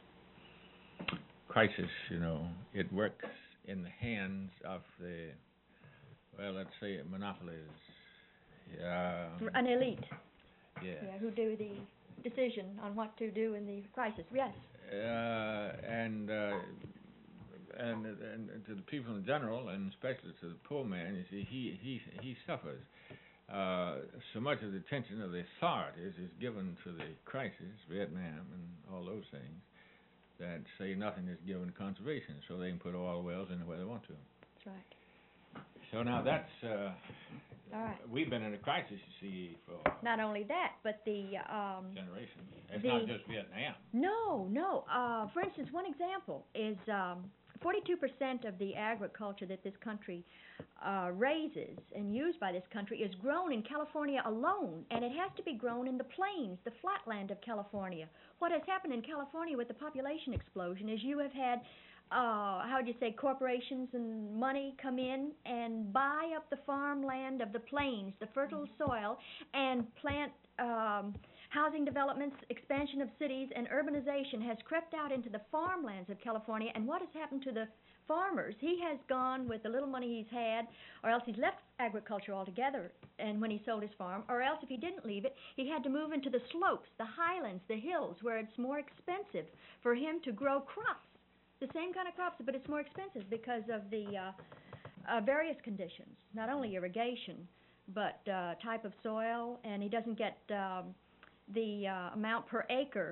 crisis, you know, it works in the hands of the, well, let's say monopolies. Um, An elite, yes. yeah, who do the decision on what to do in the crisis. Yes. Uh, and, uh, and and to the people in general, and especially to the poor man, you see, he he he suffers. Uh, so much of the attention of the authorities is given to the crisis, Vietnam, and all those things, that say nothing is given conservation, so they can put oil wells anywhere they want to. That's right. So now that's, uh, All right. we've been in a crisis, you see, for Not only that, but the um, generations. It's The- not just Vietnam. no, no. Uh, for instance, one example is um, forty-two percent of the agriculture that this country uh, raises and used by this country is grown in California alone, and it has to be grown in the plains, the flatland of California. What has happened in California with the population explosion is you have had, uh, how do you say, corporations and money come in and buy up the farmland of the plains, the fertile soil, and plant um, housing developments, expansion of cities, and urbanization has crept out into the farmlands of California. And what has happened to the farmers? He has gone with the little money he's had, or else he's left agriculture altogether, and when he sold his farm, or else if he didn't leave it, he had to move into the slopes, the highlands, the hills, where it's more expensive for him to grow crops. The same kind of crops, but it's more expensive because of the uh, uh, various conditions, not only irrigation, but uh, type of soil, and he doesn't get um, the uh, amount per acre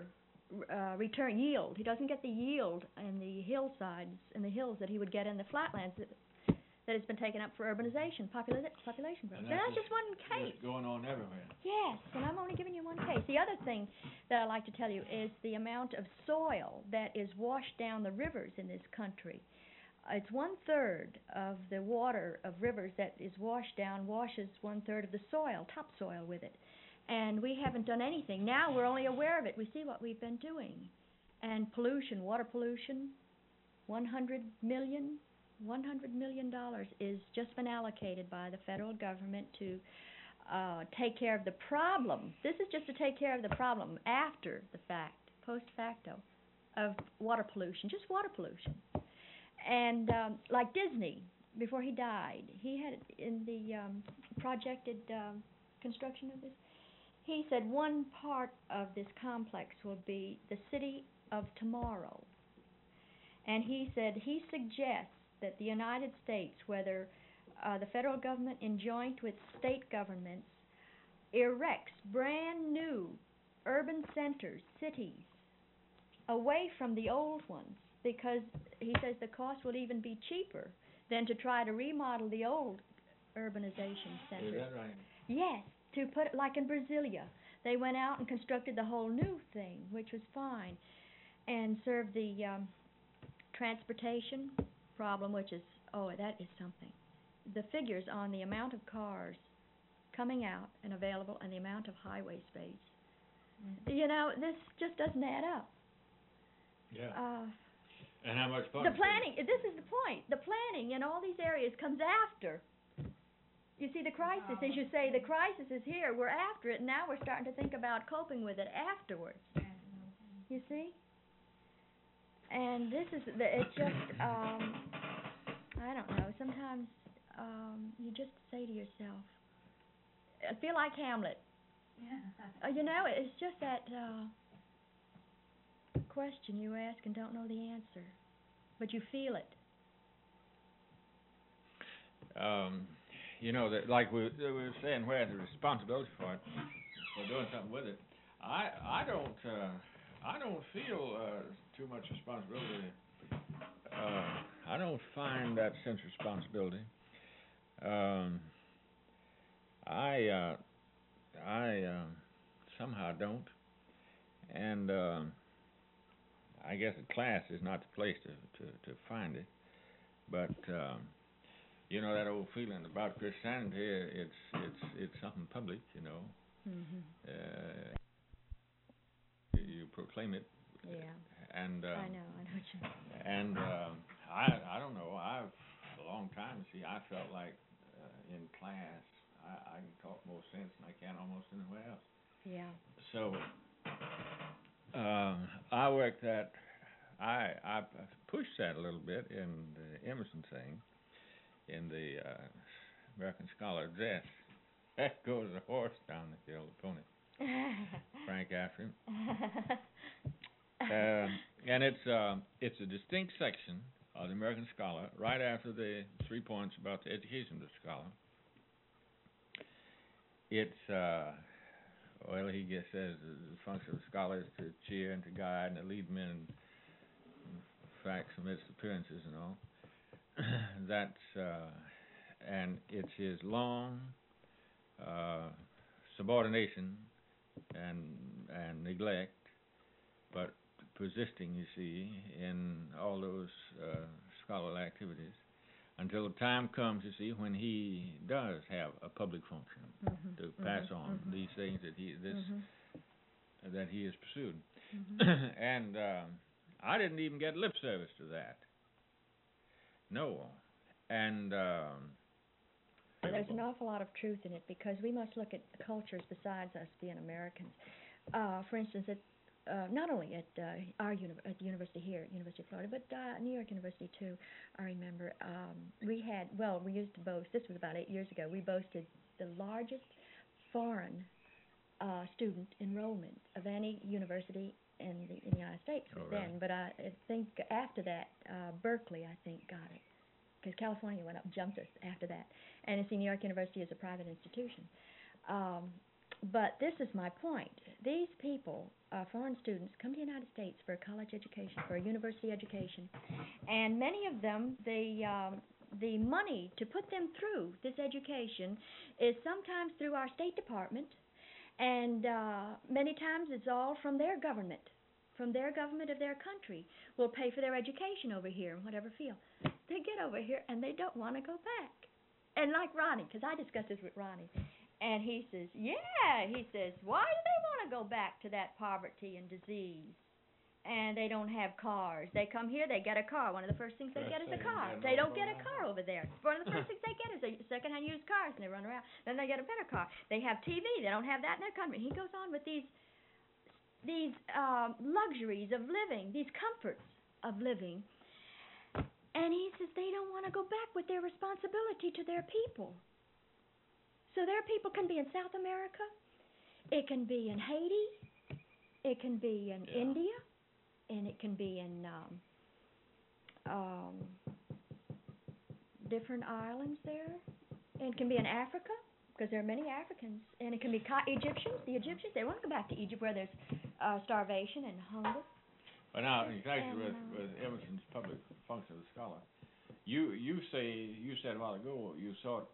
uh, return yield. He doesn't get the yield in the hillsides, in the hills that he would get in the flatlands that, that has been taken up for urbanization, popula- population growth. And And that's that's just one case. It's going on everywhere. Yes, and I'm only giving you one case. The other thing that I like to tell you is the amount of soil that is washed down the rivers in this country. Uh, it's one third of the water of rivers that is washed down washes one third of the soil, topsoil with it. And we haven't done anything. Now we're only aware of it. We see what we've been doing. And pollution, water pollution, one hundred million, one hundred million dollars is just been allocated by the federal government to uh, take care of the problem. This is just to take care of the problem after the fact, post facto, of water pollution, just water pollution. And um, like Disney, before he died, he had in the um, projected um, construction of this, he said one part of this complex will be the city of tomorrow. And he said he suggests that the United States, whether uh, the federal government in joint with state governments, erects brand new urban centers, cities, away from the old ones, because he says the cost will even be cheaper than to try to remodel the old urbanization centers. Is that right? Yes, to put it like in Brasilia. They went out and constructed the whole new thing, which was fine, and served the um, transportation problem, which is, oh, that is something. The figures on the amount of cars coming out and available and the amount of highway space. Mm-hmm. You know, this just doesn't add up. Yeah. Uh, and how much fun? The planning, this is the point. The planning in all these areas comes after. You see, the crisis, as you say, the crisis is here. We're after it, and now we're starting to think about coping with it afterwards. You see? And this is, the, it just, um, I don't know, sometimes um, you just say to yourself, I feel like Hamlet. Uh, you know, it's just that uh, question you ask and don't know the answer, but you feel it. Um, you know, that like we, we were saying, where's the responsibility for it, for doing something with it. I I don't uh, I don't feel uh, too much responsibility. Uh, I don't find that sense of responsibility. Um, I uh, I uh, somehow don't, and uh, I guess a class is not the place to to, to find it, but. Um, You know, that old feeling about Christianity, it's it's it's something public, you know. Mm-hmm. Uh, you proclaim it. Yeah. And uh, I know, I know what you mean. And uh, I I don't know, I've a long time, see, I felt like uh, in class I, I can talk more sense than I can almost anywhere else. Yeah. So uh, I worked that, I, I pushed that a little bit in the Emerson thing. In the uh, American Scholar Address. That goes a horse down the hill, the pony. Frank after him. uh, and it's uh, it's a distinct section of the American Scholar, right after the three points about the education of the scholar. It's, uh, well, he gets, says the function of the scholar is to cheer and to guide and to lead men in facts amidst appearances and all. That's uh, and it's his long uh, subordination and and neglect, but persisting, you see, in all those uh, scholarly activities until the time comes, you see, when he does have a public function mm-hmm. to pass mm-hmm. on mm-hmm. these things that he this mm-hmm. that he has pursued, mm-hmm. and uh, I didn't even get lip service to that. No, and um, there's an awful lot of truth in it because we must look at cultures besides us being Americans. Uh, for instance, at, uh, not only at uh, our uni- at the university here, at University of Florida, but uh, New York University too. I remember um, we had well, we used to boast. This was about eight years ago. We boasted the largest foreign uh, student enrollment of any university in the, in the United States oh, then, really? but I, I think after that, uh, Berkeley, I think, got it, because California went up and jumped us after that. And it's New York University is a private institution. Um, But this is my point. These people, uh, foreign students, come to the United States for a college education, for a university education, and many of them, the um, the money to put them through this education is sometimes through our State Department, and uh, many times it's all from their government, from their government of their country will pay for their education over here in whatever field. They get over here and they don't want to go back. And like Ronnie, because I discussed this with Ronnie, and he says, yeah, he says, why do they want to go back to that poverty and disease? And they don't have cars. They come here, they get a car. One of the first things they get is a car. They don't get a car over there. One of the first things they get is a second-hand used cars, and they run around. Then they get a better car. They have T V. They don't have that in their country. He goes on with these these um, luxuries of living, these comforts of living. And he says they don't want to go back with their responsibility to their people. So their people can be in South America. It can be in Haiti. It can be in Yeah. India. And it can be in um, um, different islands there. And it can be in Africa, because there are many Africans. And it can be ca- Egyptians. The Egyptians, they want to go back to Egypt where there's uh, starvation and hunger. But now, in connection And, with, uh, with Emerson's public function as a scholar, you you say you said a while ago you thought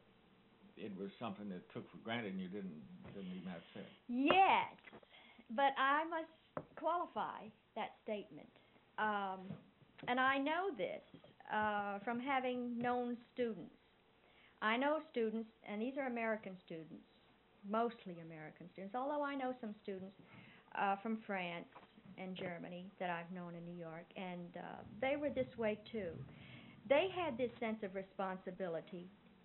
it was something that took for granted and you didn't didn't even have to say it. Yes, but I must qualify that statement. Um, and I know this uh, from having known students. I know students, and these are American students, mostly American students, although I know some students uh, from France and Germany that I've known in New York, and uh, they were this way too. They had this sense of responsibility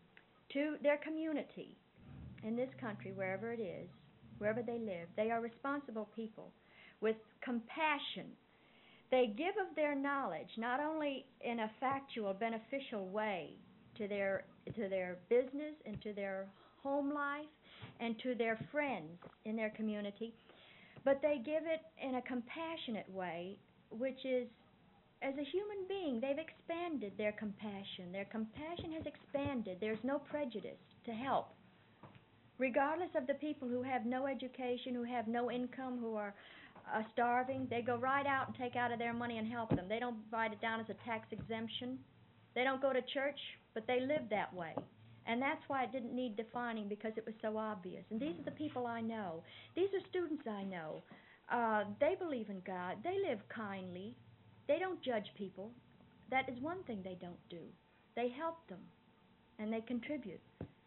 to their community in this country, wherever it is, wherever they live. They are responsible people with compassion. They give of their knowledge not only in a factual, beneficial way to their to their business and to their home life and to their friends in their community, but they give it in a compassionate way, which is, as a human being, they've expanded their compassion. Their compassion has expanded. There's no prejudice to help. Regardless of the people who have no education, who have no income, who are uh, starving, they go right out and take out of their money and help them. They don't write it down as a tax exemption. They don't go to church, but they live that way. And that's why it didn't need defining, because it was so obvious. And these are the people I know. These are students I know. Uh, they believe in God. They live kindly. They don't judge people. That is one thing they don't do. They help them, and they contribute.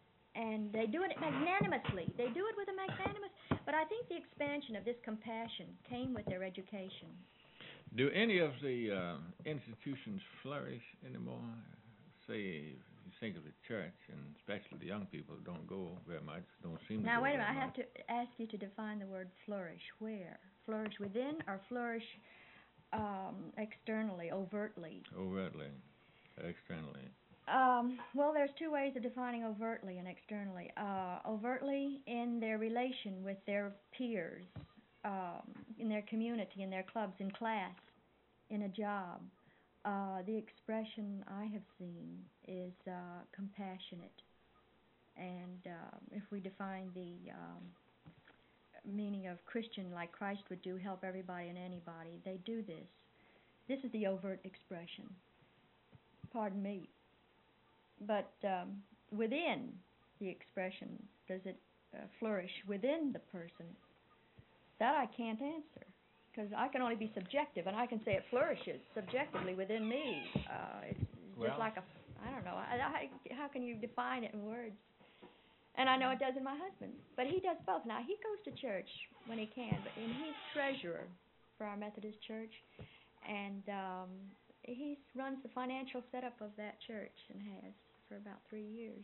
And they do it magnanimously. They do it with a magnanimous... But I think the expansion of this compassion came with their education. Do any of the uh, institutions flourish anymore? Say, if you think of the church, and especially the young people don't go very much, don't seem to Now, go wait a very minute. I have much. to ask you to define the word flourish. Where? Flourish within or flourish um, externally, overtly? Overtly, externally. Um, well, there's two ways of defining overtly and externally. Uh, overtly in their relation with their peers, um, in their community, in their clubs, in class, in a job. Uh, the expression I have seen is uh, compassionate. And uh, if we define the um, meaning of Christian like Christ would do, help everybody and anybody, they do this. This is the overt expression. Pardon me. But um, within the expression, does it uh, flourish within the person? That I can't answer, because I can only be subjective, and I can say it flourishes subjectively within me. Uh, it's Well- just like a, I don't know, I, I, how can you define it in words? And I know it does in my husband, but he does both. Now, he goes to church when he can, but and he's treasurer for our Methodist church, and um, he runs the financial setup of that church and has for about three years.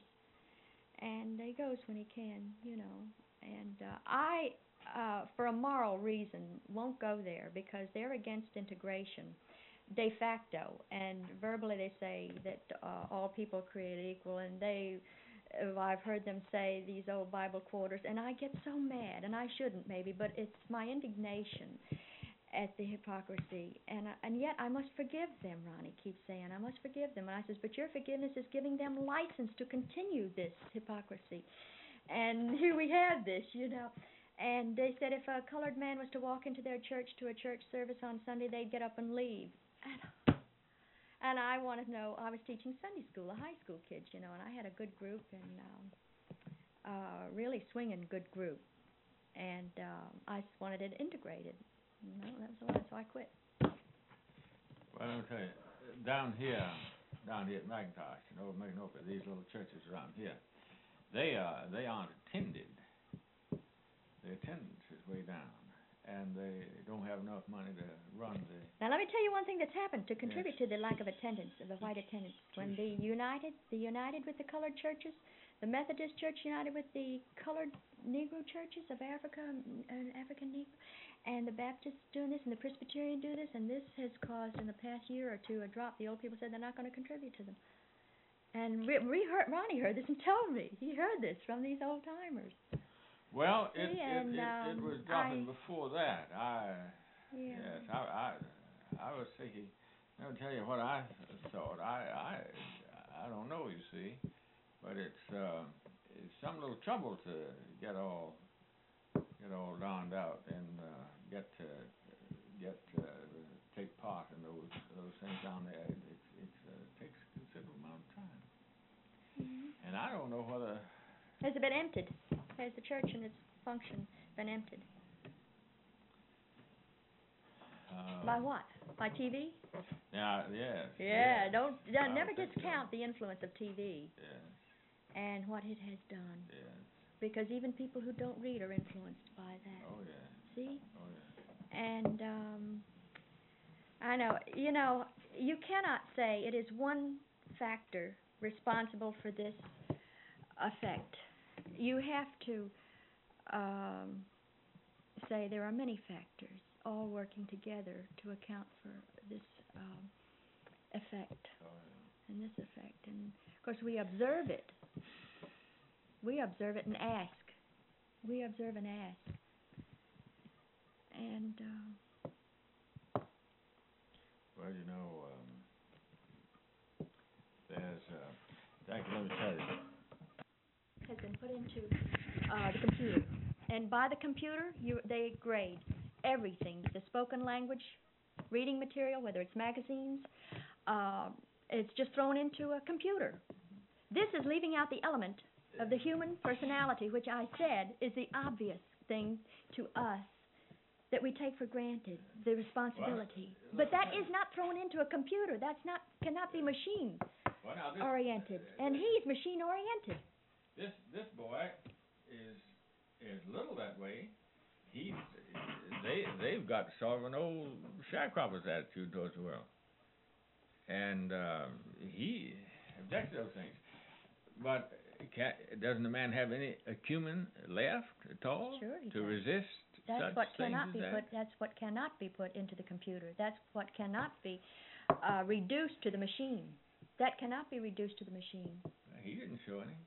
And he goes when he can, you know. And uh, I, uh, for a moral reason, won't go there because they're against integration de facto. And verbally they say that uh, all people are created equal, and they... Uh, I've heard them say these old Bible quotes, and I get so mad, and I shouldn't maybe, but it's my indignation at the hypocrisy, and I, and yet I must forgive them. Ronnie keeps saying I must forgive them, and I says, but your forgiveness is giving them license to continue this hypocrisy, and here we have this, you know, And they said if a colored man was to walk into their church to a church service on Sunday, they'd get up and leave. And, and I wanted to know, I was teaching Sunday school, the high school kids, you know, and I had a good group and um, uh, really swinging good group. And um, I just wanted it integrated. No, that's all, so I quit. Well, let me tell you, down here, down here at McIntosh, you know, Micanopy, these little churches around here, they uh, they aren't attended. The attendance is way down, and they don't have enough money to run the. Now let me tell you one thing that's happened to contribute Yes. to the lack of attendance, of the white attendance. When the United, the United with the colored churches, the Methodist Church united with the colored Negro churches of Africa and African Negro, and the Baptists doing this, and the Presbyterian do this, and this has caused in the past year or two a drop. The old people said they're not going to contribute to them. And we, we heard, Ronnie heard this and told me. He heard this from these old timers. Well, it See, it, and, it, um, it was dropping I- before that. I Yeah. yes, I I I was thinking. I'll tell you what I thought. I I I don't know. You see, but it's uh, it's some little trouble to get all get all darned out and uh, get to get uh, take part in those those things down there. It it's, it's uh, takes a considerable amount of time, Mm-hmm. and I don't know whether. Has it been emptied? Has the church and its function been emptied? Uh, By what? By T V? Yeah. Yes. Yeah, yes. don't, I don't never would think so. discount the influence of T V Yes. and what it has done. Yes. Because even people who don't read are influenced by that. Oh yeah. See? Oh yeah. And um I know, you know, you cannot say it is one factor responsible for this effect. You have to um, say there are many factors all working together to account for this um, effect Oh yeah. and this effect. And of course we observe it. We observe it and ask. We observe and ask. And uh, Well, you know, um, there's uh, thank you. Let me tell you. has been put into uh, the computer, and by the computer, you they grade everything: the spoken language, reading material, whether it's magazines. Uh, it's just thrown into a computer. This is leaving out the element of the human personality, which I said is the obvious thing to us that we take for granted, the responsibility. Well, but that is not thrown into a computer. That's not cannot be machine Well, now this, oriented, uh, and he's machine oriented. This this boy is is little that way. He's they they've got sort of an old sharecropper's attitude towards the world, and um, he objects to those things. But can, doesn't the man have any acumen left at all Sure he to does. resist That's such what things cannot as be that? put. That's what cannot be put into the computer. That's what cannot be uh, reduced to the machine. That cannot be reduced to the machine. He didn't show any.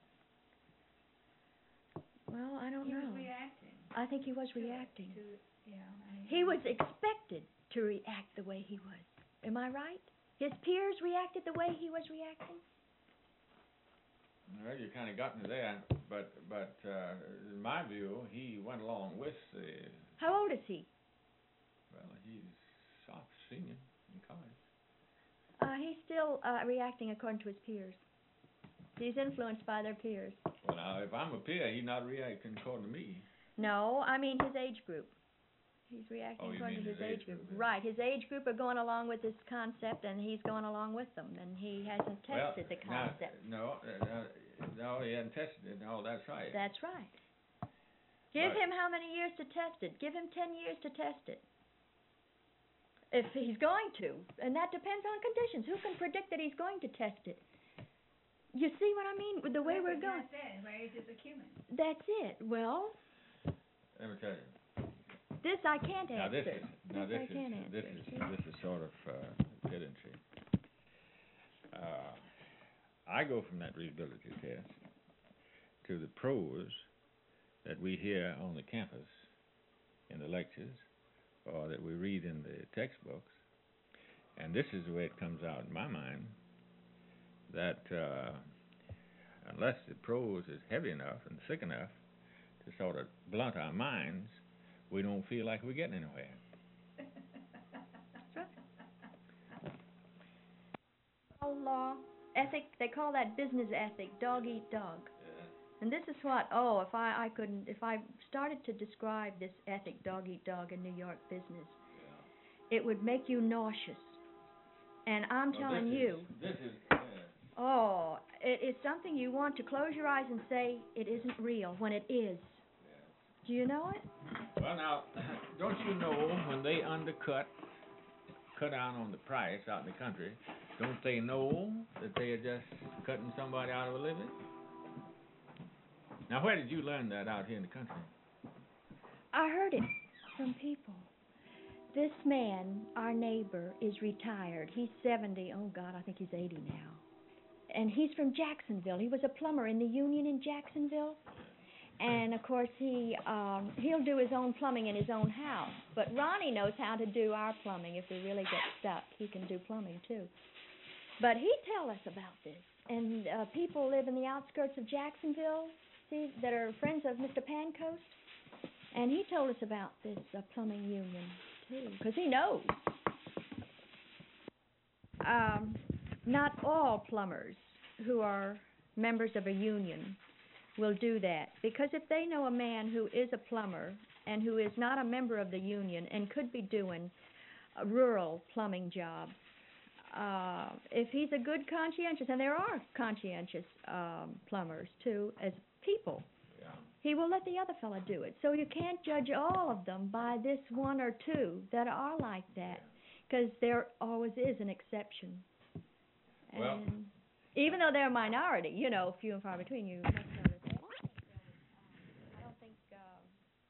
Well, I don't He know. was reacting I think he was reacting. to, you know, I mean, He was expected to react the way he was. Am I right? His peers reacted the way he was reacting. Well, you kind of got me there, but but uh, in my view, he went along with the. How old is he? Well, he's soft senior in college. Uh, he's still uh, reacting according to his peers. He's influenced by their peers. Well, now, if I'm a peer, he's not reacting according to me. No, I mean his age group. He's reacting Oh, you according mean to his, his age age group. group, yeah. Right, his age group are going along with this concept, and he's going along with them, and he hasn't tested well, the concept. Now, no, uh, no, he hasn't tested it. No, that's right. That's right. Give Right. him how many years to test it? Give him ten years to test it. If he's going to, and that depends on conditions. Who can predict that he's going to test it? You see what I mean? With the way that's we're what going. Matt said, raise his acumen. That's it. Well, Let me tell you. this I can't Now answer. this is now this this I can't is answer. this is see? this is sort of uh, pedantry. Uh, I go from that readability test to the prose that we hear on the campus in the lectures, or that we read in the textbooks, and this is the way it comes out in my mind. That uh, unless the prose is heavy enough and thick enough to sort of blunt our minds, we don't feel like we're getting anywhere. Law, ethic, they call that business ethic, dog eat dog. And this is what, oh, if I, I couldn't, if I started to describe this ethic, dog eat dog, in New York business, it would make you nauseous. And I'm Well, telling this you, is, this is, uh, oh, it, it's something you want to close your eyes and say it isn't real when it is. Do you know it? well now, don't you know when they undercut, cut down on the price out in the country, don't they know that they are just cutting somebody out of a living? Now, where did you learn that out here in the country? I heard it from people. This man, our neighbor, is retired. He's seventy. Oh, God, I think he's eighty now. And he's from Jacksonville. He was a plumber in the union in Jacksonville. And, of course, he, um, he'll do his own plumbing in his own house. But Ronnie knows how to do our plumbing. If we really get stuck, he can do plumbing, too. But he'd tell us about this. And uh, people live in the outskirts of Jacksonville, see, that are friends of Mister Pancoast. And he told us about this uh, plumbing union, too, because he knows. Um, not all plumbers who are members of a union will do that, because if they know a man who is a plumber and who is not a member of the union and could be doing a rural plumbing jobs, uh, if he's a good conscientious, and there are conscientious um, plumbers too as people, Yeah. he will let the other fella do it. So you can't judge all of them by this one or two that are like that, because there always is an exception. Well- And even though they're a minority, you know, few and far between, you must know that they are. I don't think um,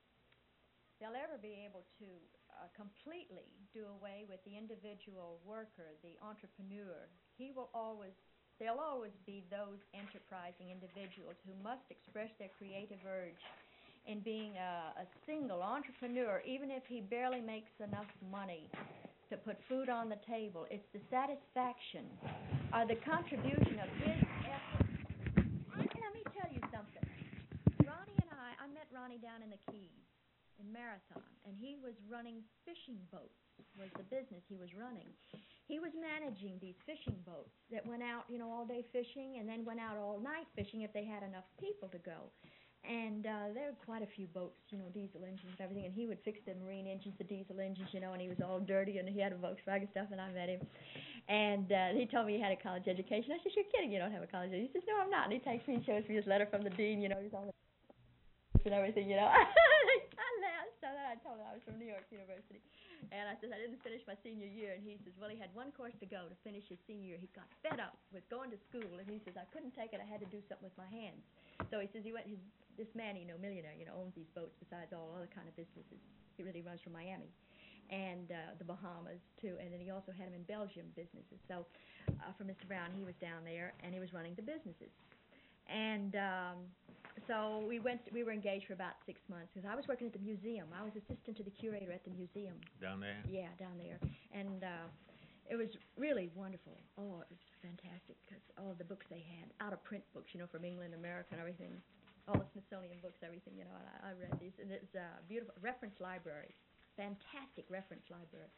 they'll ever be able to uh, completely do away with the individual worker, the entrepreneur. He will always, there'll always be those enterprising individuals who must express their creative urge in being a, a single entrepreneur, even if he barely makes enough money to put food on the table. It's the satisfaction or the contribution of his effort. Let me tell you something. Ronnie and I, I met Ronnie down in the Keys in Marathon, and he was running fishing boats, was the business he was running. He was managing these fishing boats that went out, you know, all day fishing and then went out all night fishing if they had enough people to go. And uh, there were quite a few boats, you know, diesel engines and everything, and he would fix the marine engines, the diesel engines, you know, and he was all dirty, and he had a Volkswagen stuff, and I met him. And uh, he told me he had a college education. I said, you're kidding, you don't have a college education. He says, no, I'm not. And he takes me and shows me his letter from the dean, you know, he's on the and everything, you know. I laughed, so then I told him I was from New York University. And I said, I didn't finish my senior year, and he says, well, he had one course to go to finish his senior year. He got fed up with going to school, and he says, I couldn't take it. I had to do something with my hands. So he says he went, his, this man, you know, millionaire, you know, owns these boats besides all other kind of businesses. He really runs from Miami and uh, the Bahamas, too. And then he also had them in Belgium businesses. So uh, for Mister Brown, he was down there, and he was running the businesses. And um, so we went, we were engaged for about six months because I was working at the museum. I was assistant to the curator at the museum. Down there? Yeah, down there. And uh, it was really wonderful. Oh, it was fantastic because all the books they had, out-of-print books, you know, from England, America, and everything. All the Smithsonian books, everything, you know, and I, I read these. And it's a beautiful reference library, fantastic reference library.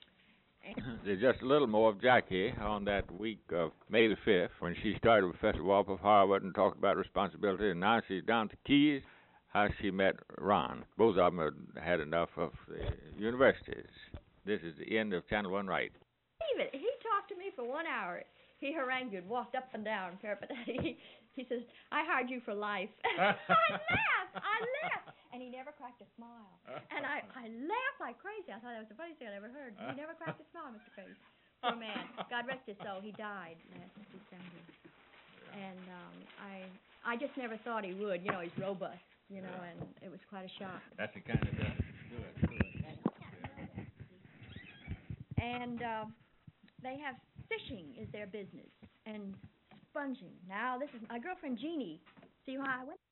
There's just a little more of Jackie on that week of May the fifth when she started with Professor Walpole of Harvard and talked about responsibility, and now she's down to Keys, how she met Ron. Both of them had had enough of the universities. This is the end of Channel One Right. Even he talked to me for one hour. He harangued, walked up and down Parapet. He, he says, I hired you for life. I laughed. I laughed. And he never cracked a smile. And I, I laughed like crazy. I thought that was the funniest thing I'd ever heard. He never cracked a smile, Mister Crazy. Poor man. God rest his soul. He died last December. And um, I I just never thought he would. You know, he's robust, you know, and it was quite a shock. That's the kind of stuff. Do it, do it. And uh, they have fishing is their business and sponging. Now, this is my girlfriend Jeannie. See how I went?